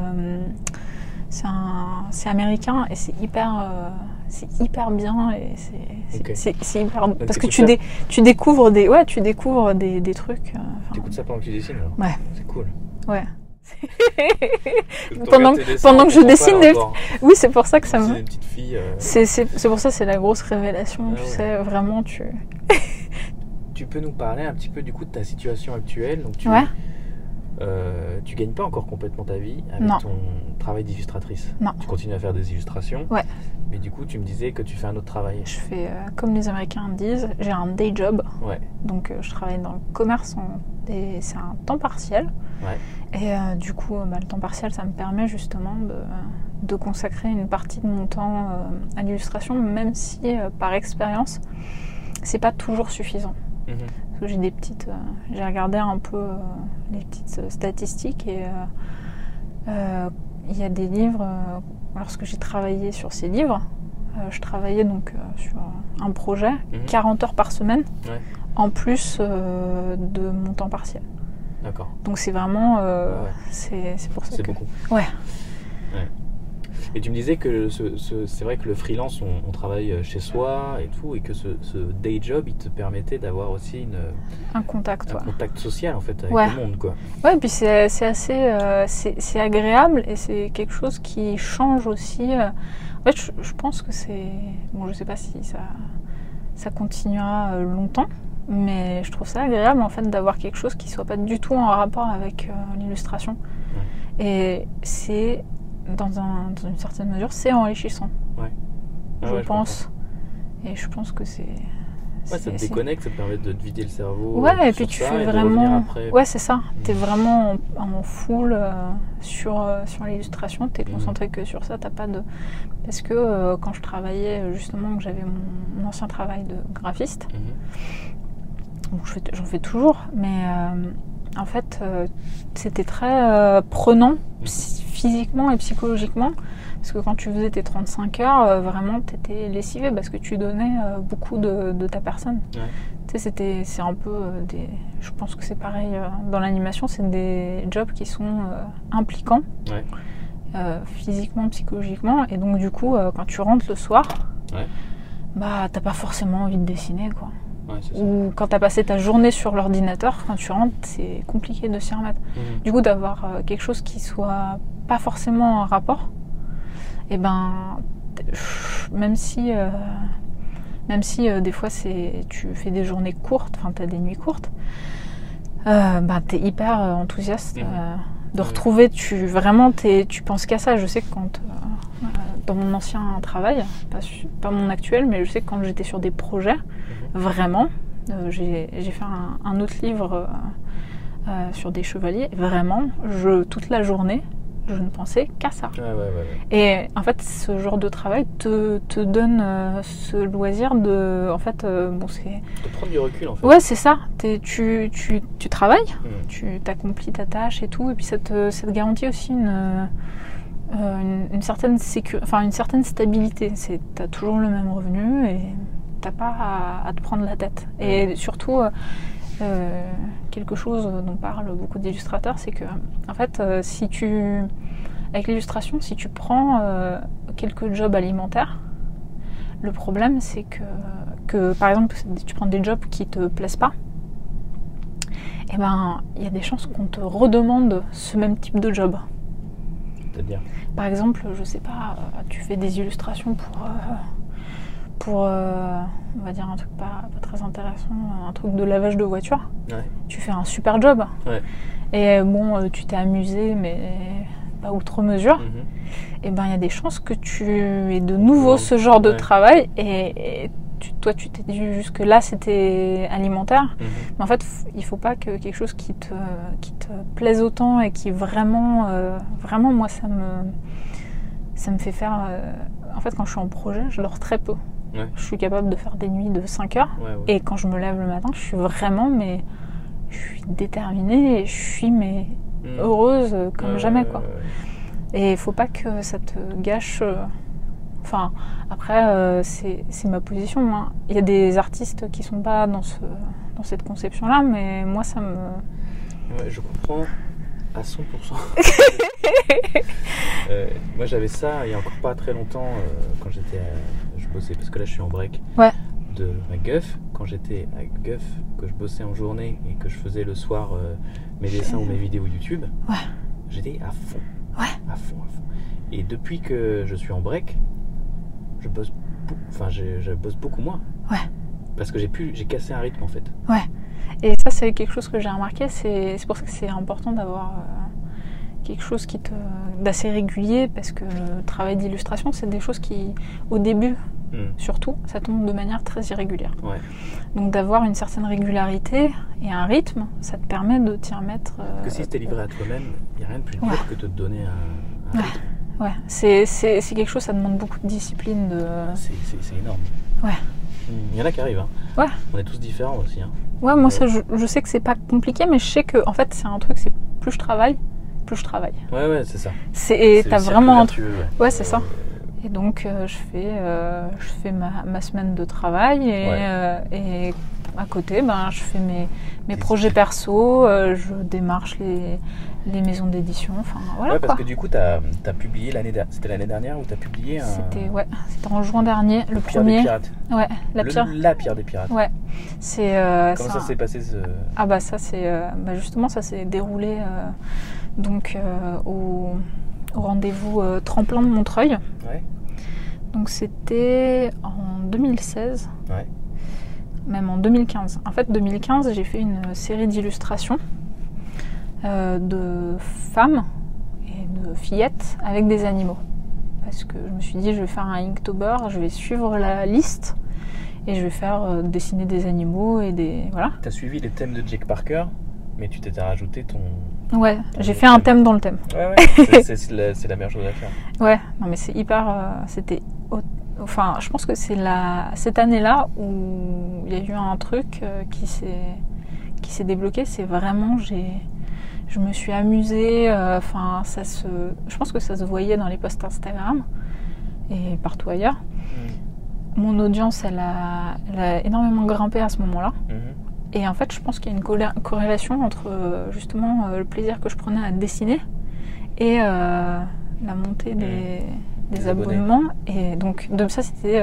C'est américain et c'est hyper bien et c'est hyper parce que tu découvres des trucs. T'écoutes ça pendant que tu dessines, alors? Ouais. C'est cool. Ouais. pendant que je dessine oui, c'est pour ça que ça me... Des petites filles, c'est pour ça, c'est la grosse révélation, tu sais, vraiment tu peux nous parler un petit peu du coup de ta situation actuelle? Donc tu gagnes pas encore complètement ta vie avec ton travail d'illustratrice. Non. Tu continues à faire des illustrations. Ouais. Mais du coup, tu me disais que tu fais un autre travail. Je fais, comme les Américains disent, j'ai un day job. Ouais. Donc je travaille dans le commerce et c'est un temps partiel. Ouais. Et du coup, le temps partiel, ça me permet justement de consacrer une partie de mon temps à l'illustration, même si par expérience, c'est pas toujours suffisant. Parce que j'ai regardé un peu les petites statistiques et il y a des livres. Lorsque j'ai travaillé sur ces livres, je travaillais donc sur un projet, 40 heures par semaine, en plus de mon temps partiel. D'accord. Donc c'est vraiment, c'est pour ça. C'est beaucoup. Ouais. Et tu me disais que c'est vrai que le freelance, on travaille chez soi et tout, et que ce day job, il te permettait d'avoir aussi un contact social en fait avec le monde, quoi. Ouais, et puis c'est assez, c'est agréable et c'est quelque chose qui change aussi. En fait, je pense que c'est, bon, je sais pas si ça continuera longtemps, mais je trouve ça agréable en fait d'avoir quelque chose qui soit pas du tout en rapport avec l'illustration. Et c'est dans une certaine mesure, c'est enrichissant. Je pense. Et je pense que c'est. Ça te déconnecte, ça te permet de te vider le cerveau. Ouais, et puis tu fais vraiment. Ouais, c'est ça. T'es vraiment en full sur l'illustration. T'es concentré que sur ça. T'as pas de. Parce que quand je travaillais justement, que j'avais mon ancien travail de graphiste. Bon, j'en fais toujours, mais en fait, c'était très prenant physiquement et psychologiquement, parce que quand tu faisais tes 35 heures, vraiment, t'étais lessivé parce que tu donnais beaucoup de ta personne. Tu sais, c'est un peu je pense que c'est pareil dans l'animation, c'est des jobs qui sont impliquants, physiquement, psychologiquement, et donc du coup, quand tu rentres le soir, bah t'as pas forcément envie de dessiner, quoi. Ou quand tu as passé ta journée sur l'ordinateur, quand tu rentres, c'est compliqué de s'y remettre. Du coup, d'avoir quelque chose qui soit pas forcément en rapport, et ben, même si des fois tu fais des journées courtes, enfin tu as des nuits courtes, ben, tu es hyper enthousiaste de retrouver, tu penses qu'à ça. Je sais que quand dans mon ancien travail, pas mon actuel, mais je sais que quand j'étais sur des projets, vraiment, j'ai fait un autre livre sur des chevaliers, vraiment, toute la journée, je ne pensais qu'à ça. Et en fait, ce genre de travail te donne ce loisir de, en fait, c'est... De prendre du recul, en fait. Ouais, c'est ça. Tu travailles, tu t'accomplis ta tâche et tout, et puis ça te garantit aussi une certaine une certaine stabilité. T'as toujours le même revenu et t'as pas à te prendre la tête. Et surtout, quelque chose dont parlent beaucoup d'illustrateurs, c'est que en fait, avec l'illustration, si tu prends quelques jobs alimentaires, le problème c'est que par exemple, tu prends des jobs qui te plaisent pas, et ben il y a des chances qu'on te redemande ce même type de job. C'est-à-dire ? Par exemple, je sais pas, tu fais des illustrations pour on va dire un truc pas très intéressant, un truc de lavage de voiture. Tu fais un super job. Et bon, tu t'es amusé, mais pas outre mesure. Et ben il y a des chances que tu aies de nouveau ce genre de travail et toi tu t'es dit jusque là c'était alimentaire, mais en fait il faut pas que quelque chose qui te plaise autant et qui vraiment moi ça me fait faire en fait quand je suis en projet je dors très peu. Je suis capable de faire des nuits de 5 heures et quand je me lève le matin je suis vraiment je suis déterminée et je suis heureuse comme jamais quoi. Et il faut pas que ça te gâche. Enfin, après, c'est ma position. Hein. Il y a des artistes qui sont pas dans cette conception-là, mais moi, ça me... Ouais, je comprends à 100%. Moi, j'avais ça il y a encore pas très longtemps quand je bossais, parce que là, je suis en break de ma Guff. Quand j'étais à Guff, que je bossais en journée et que je faisais le soir mes dessins ou mes vidéos YouTube, j'étais à fond. À fond. Et depuis que je suis en break, je bosse beaucoup moins. parce que j'ai cassé un rythme en fait. Ouais. Et ça, c'est quelque chose que j'ai remarqué. C'est pour ça que c'est important d'avoir quelque chose d'assez régulier, parce que le travail d'illustration, c'est des choses qui, au début, surtout, ça tombe de manière très irrégulière. Ouais. Donc d'avoir une certaine régularité et un rythme, ça te permet de t'y remettre. Que si c'était livré à toi-même, il n'y a rien de plus dur que de te donner un rythme. Ouais, c'est quelque chose, ça demande beaucoup de discipline. C'est énorme. Ouais. Il y en a qui arrivent. Hein. Ouais. On est tous différents aussi. Hein. Ouais, moi ça, je sais que c'est pas compliqué, mais je sais que en fait c'est un truc, c'est plus je travaille. Ouais, c'est ça. Et t'as vraiment un truc. Ouais, c'est ça. Et donc je fais ma semaine de travail et à côté, je fais mes projets perso, je démarche les maisons d'édition, enfin voilà. Ouais, parce que du coup t'as publié c'était l'année dernière où t'as publié C'était en juin dernier, le premier. Des pirates. Ouais, la pierre des pirates. Ouais. Comment ça s'est passé Ah bah ça c'est justement ça s'est déroulé donc au rendez-vous tremplin de Montreuil. Ouais. Donc c'était en 2016. Ouais. Même en 2015. En fait, 2015, j'ai fait une série d'illustrations de femmes et de fillettes avec des animaux. Parce que je me suis dit, je vais faire un Inktober, je vais suivre la liste et je vais faire dessiner des animaux et des... Voilà. Tu as suivi les thèmes de Jake Parker, mais tu t'étais rajouté ton... Ouais, j'ai fait un thème dans le thème. Ouais, c'est la meilleure chose à faire. Ouais, non mais c'est hyper... Enfin, je pense que c'est cette année-là où il y a eu un truc qui s'est débloqué. C'est vraiment, je me suis amusée. Enfin, je pense que ça se voyait dans les posts Instagram et partout ailleurs. Mon audience, elle a énormément grimpé à ce moment-là. Et en fait, je pense qu'il y a une corrélation entre justement le plaisir que je prenais à dessiner et la montée des abonnements. Et donc ça c'était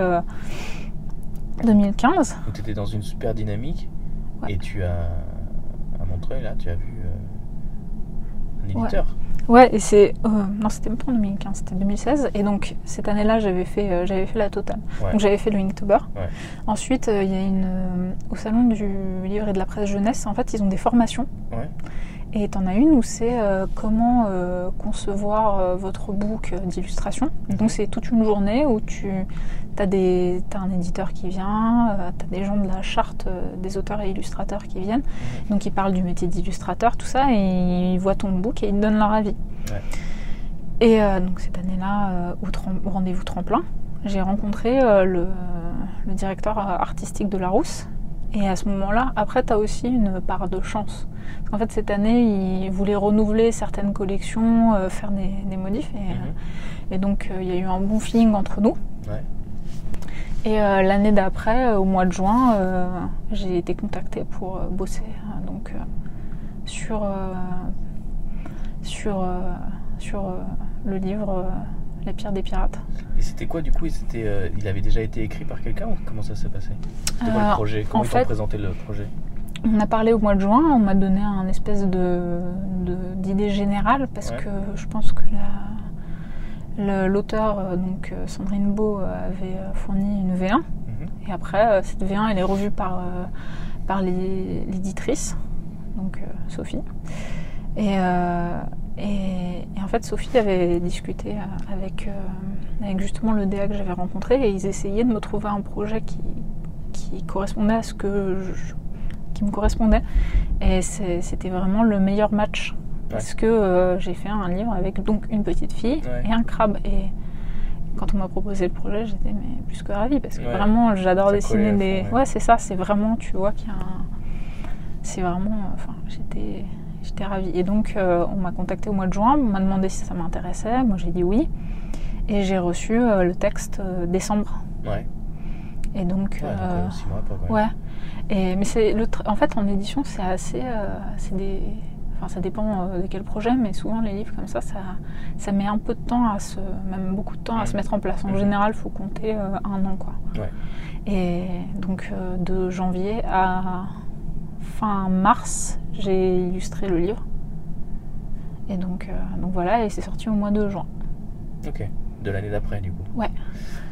2015. Tu étais dans une super dynamique. Et tu as à Montreuil là, tu as vu un éditeur. Ouais, et non, c'était même pas en 2015, c'était 2016. Et donc cette année-là, j'avais fait la totale. Ouais. Donc j'avais fait le Inktober. Ouais. Ensuite, il y a au salon du livre et de la presse jeunesse, en fait, ils ont des formations. Ouais. Et t'en as une où c'est comment concevoir votre book d'illustration. Donc c'est toute une journée où t'as un éditeur qui vient, t'as des gens de la charte des auteurs et illustrateurs qui viennent. Donc ils parlent du métier d'illustrateur, tout ça, et ils voient ton book et ils te donnent leur avis. Ouais. Et donc cette année-là, au rendez-vous tremplin, j'ai rencontré le directeur artistique de Larousse. Et à ce moment-là, après, tu as aussi une part de chance. Parce qu'en fait, cette année, ils voulaient renouveler certaines collections, faire des modifs. Et donc, il y a eu un bon feeling entre nous. Ouais. Et l'année d'après, au mois de juin, j'ai été contactée pour bosser sur le livre La pierre des pirates. Et c'était quoi du coup? Il avait déjà été écrit par quelqu'un ou comment ça s'est passé? C'était quoi le projet? Comment ils t'ont présenté le projet? On a parlé au mois de juin, on m'a donné un espèce d'idée générale parce que je pense que l'auteur, donc Sandrine Beau, avait fourni une V1. Et après, cette V1, elle est revue par l'éditrice, donc Sophie. Et en fait, Sophie avait discuté avec justement le DA que j'avais rencontré et ils essayaient de me trouver un projet qui correspondait à qui me correspondait. Et c'était vraiment le meilleur match parce que j'ai fait un livre avec donc une petite fille et un crabe. Et quand on m'a proposé le projet, j'étais plus que ravie parce que vraiment, j'adore dessiner des... Ouais, c'est ça, c'est vraiment, tu vois qu'il y a c'est vraiment... Enfin, j'étais ravie. Et donc, on m'a contacté au mois de juin, on m'a demandé si ça m'intéressait. Moi, j'ai dit oui. Et j'ai reçu le texte décembre. Ouais. Et donc... 6 mois après. Ouais. Mais en fait, en édition, c'est assez... Enfin, ça dépend de quel projet, mais souvent, les livres comme ça met un peu de temps même beaucoup de temps à se mettre en place. En général, il faut compter 1 an, quoi. Ouais. Et donc, de janvier à... fin mars, j'ai illustré le livre. Et donc voilà, et c'est sorti au mois de juin. Ok, de l'année d'après du coup. Ouais.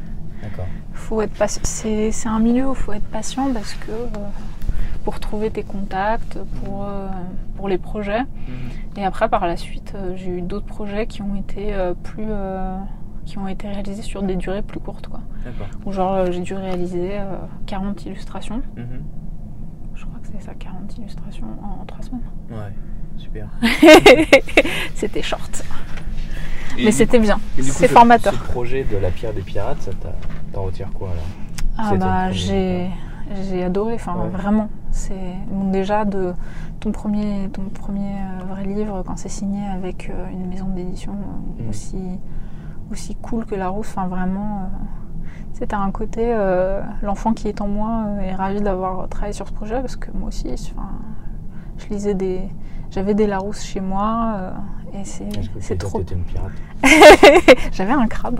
D'accord. Faut être patient. C'est un milieu où il faut être patient parce que pour trouver tes contacts, pour les projets. Et après, par la suite, j'ai eu d'autres projets qui ont été qui ont été réalisés sur des durées plus courtes, quoi. D'accord. Où genre j'ai dû réaliser 40 illustrations. Je crois que c'est ça, 40 illustrations en 3 semaines. Ouais, super. C'était short. Et mais c'était bien, c'est formateur. Ce projet de la pierre des pirates, ça t'en retire quoi alors? Ah bah j'ai adoré, vraiment. C'est bon, déjà de ton premier vrai livre quand c'est signé avec une maison d'édition aussi cool que Larousse, vraiment. C'était un côté, l'enfant qui est en moi est ravi d'avoir travaillé sur ce projet parce que moi aussi, je lisais j'avais des Larousse chez moi et c'est trop. T'étais une pirate. J'avais un crabe.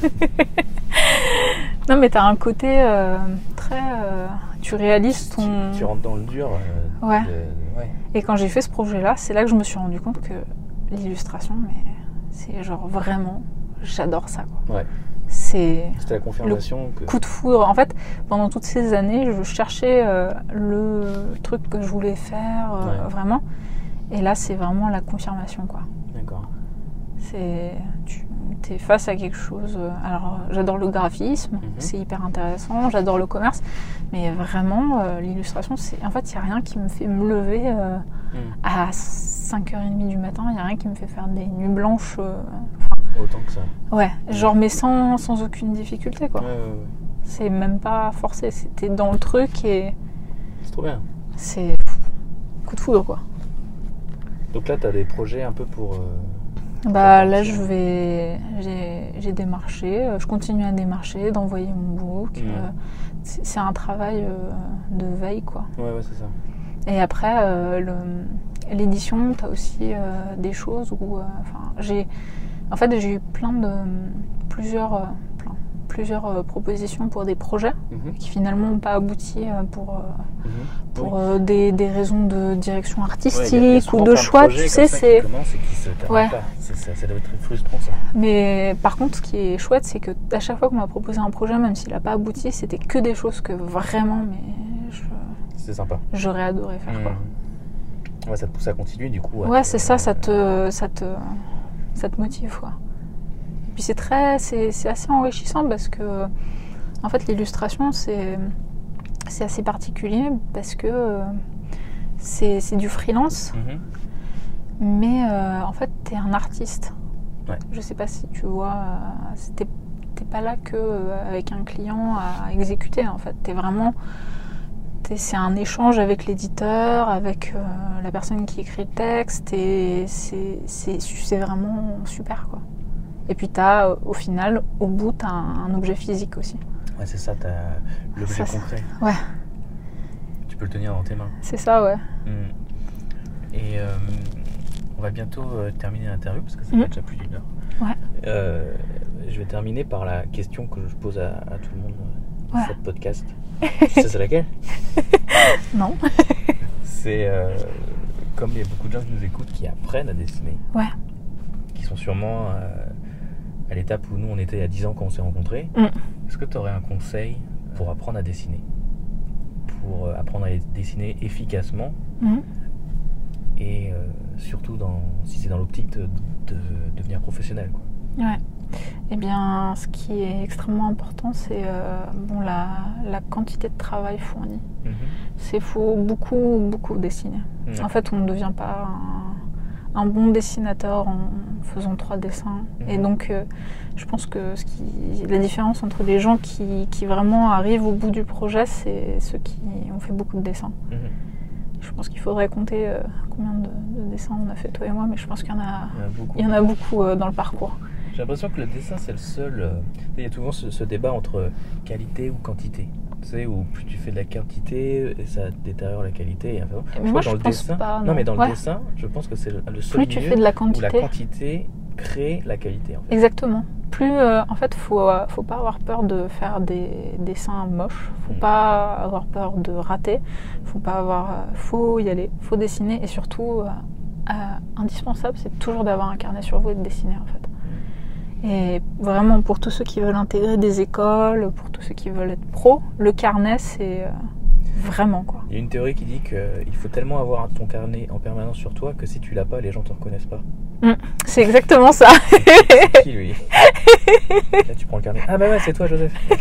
Non mais t'as un côté très, tu réalises ton. Tu rentres dans le dur. Ouais. Et quand j'ai fait ce projet-là, c'est là que je me suis rendu compte que l'illustration, mais c'est genre vraiment, j'adore ça, quoi. Ouais. C'était la confirmation le coup de foudre. En fait, pendant toutes ces années, je cherchais le truc que je voulais faire vraiment. Et là, c'est vraiment la confirmation, quoi. D'accord. Tu es face à quelque chose. Alors, j'adore le graphisme, c'est hyper intéressant. J'adore le commerce, mais vraiment, l'illustration, en fait, il n'y a rien qui me fait me lever à 5h30 du matin. Il n'y a rien qui me fait faire des nuits blanches. Autant que ça. Ouais, genre mais sans aucune difficulté, quoi. Ouais. C'est même pas forcé, c'était dans le truc et... C'est trop bien. C'est coup de foudre, quoi. Donc là, t'as des projets un peu pour... là, j'ai démarché, je continue à démarcher, d'envoyer mon book. C'est un travail de veille, quoi. Ouais, c'est ça. Et après, l'édition, t'as aussi des choses où... j'ai eu plusieurs propositions pour des projets qui finalement n'ont pas abouti pour des raisons de direction artistique ou de choix. Tu sais, c'est... Ça doit être frustrant, ça. Mais par contre, ce qui est chouette, c'est qu'à chaque fois qu'on m'a proposé un projet, même s'il n'a pas abouti, c'était que des choses que vraiment, c'est sympa. J'aurais adoré faire, quoi. Ouais, ça te pousse à continuer, du coup. Ouais, c'est ça, ça te motive, quoi. Et puis c'est assez enrichissant parce que en fait l'illustration c'est assez particulier parce que c'est du freelance, mais en fait t'es un artiste. Ouais. Je sais pas si tu vois, t'es pas là que avec un client à exécuter, en fait c'est un échange avec l'éditeur, avec la personne qui écrit le texte, et c'est vraiment super, quoi. Et puis au bout, t'as un objet physique aussi. Ouais, c'est ça, t'as l'objet concret. Ouais. Tu peux le tenir dans tes mains. C'est ça, ouais. Et on va bientôt terminer l'interview, parce que ça fait déjà plus d'1 heure. Ouais. Je vais terminer par la question que je pose à tout le monde dans ce podcast. Tu sais c'est laquelle? Non. C'est comme il y a beaucoup de gens qui nous écoutent qui apprennent à dessiner. Ouais. Qui sont sûrement à l'étape où nous on était il y a 10 ans quand on s'est rencontrés. Est-ce que tu aurais un conseil pour apprendre à dessiner? Pour apprendre à dessiner efficacement et surtout si c'est dans l'optique de devenir professionnel, quoi. Ouais. Eh bien, ce qui est extrêmement important, c'est la quantité de travail fournie. Il faut beaucoup dessiner. En fait, on ne devient pas un bon dessinateur en faisant 3 dessins. Et donc, je pense que la différence entre les gens qui vraiment arrivent au bout du projet, c'est ceux qui ont fait beaucoup de dessins. Je pense qu'il faudrait compter combien de dessins on a fait, toi et moi, mais je pense qu'il y en a beaucoup dans le parcours. J'ai l'impression que le dessin, c'est le seul... il y a souvent ce débat entre qualité ou quantité. Tu sais, où plus tu fais de la quantité, et ça détériore la qualité. Mais moi, je pense pas. Non, mais dans le dessin, je pense que c'est le seul milieu tu fais de la quantité, où la quantité crée la qualité. En fait. Exactement. En fait, faut pas avoir peur de faire des dessins moches. Faut pas avoir peur de rater. Faut y aller. Faut dessiner. Et surtout, indispensable, c'est toujours d'avoir un carnet sur vous et de dessiner, en fait. Et vraiment, pour tous ceux qui veulent intégrer des écoles, pour tous ceux qui veulent être pro, le carnet, c'est vraiment quoi. Il y a une théorie qui dit qu'il faut tellement avoir ton carnet en permanence sur toi que si tu l'as pas, les gens te reconnaissent pas. C'est exactement ça. C'est qui lui? Là, tu prends le carnet. Ah bah ouais, c'est toi, Joseph. Okay.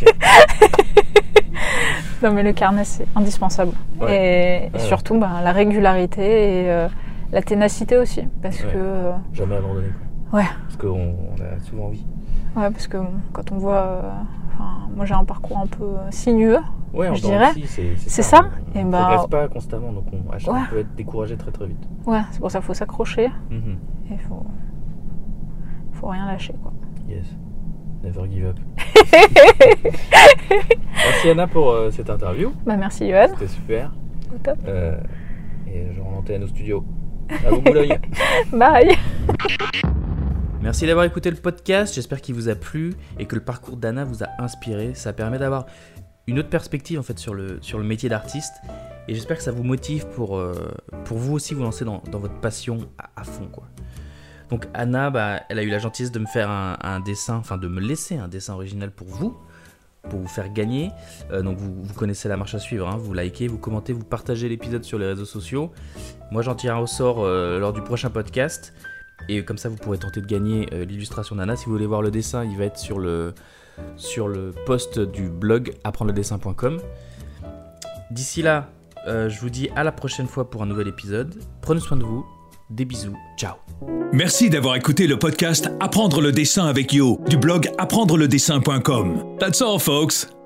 Non mais le carnet, c'est indispensable. Ouais. Et surtout, la régularité et la ténacité aussi. Parce que... Jamais abandonner quoi. Ouais. Parce qu'on a souvent envie. Ouais, parce que quand on voit... moi j'ai un parcours un peu sinueux, je dirais. Aussi, c'est ça. On ne progresse pas constamment, donc on peut être découragé très très vite. Ouais, c'est pour ça qu'il faut s'accrocher. Et il faut rien lâcher quoi. Yes. Never give up. Merci Anna pour cette interview. Merci Johan. C'était super. Au top. Et je rends l'antenne au studio. À vous Boulogne. Bye. Merci d'avoir écouté le podcast, j'espère qu'il vous a plu et que le parcours d'Anna vous a inspiré. Ça permet d'avoir une autre perspective en fait sur le métier d'artiste et j'espère que ça vous motive pour vous aussi vous lancer dans votre passion à fond quoi. Donc Anna, elle a eu la gentillesse de me faire un dessin, enfin de me laisser un dessin original pour vous faire gagner. Donc vous connaissez la marche à suivre, hein. Vous likez, vous commentez, vous partagez l'épisode sur les réseaux sociaux. Moi j'en tire au sort lors du prochain podcast. Et comme ça vous pourrez tenter de gagner l'illustration d'Anna. Si vous voulez voir le dessin, il va être sur le post du blog apprendredessin.com. D'ici là, je vous dis à la prochaine fois pour un nouvel épisode. Prenez soin de vous, des bisous, ciao. Merci d'avoir écouté le podcast Apprendre le dessin avec Yo du blog apprendredessin.com. That's all folks.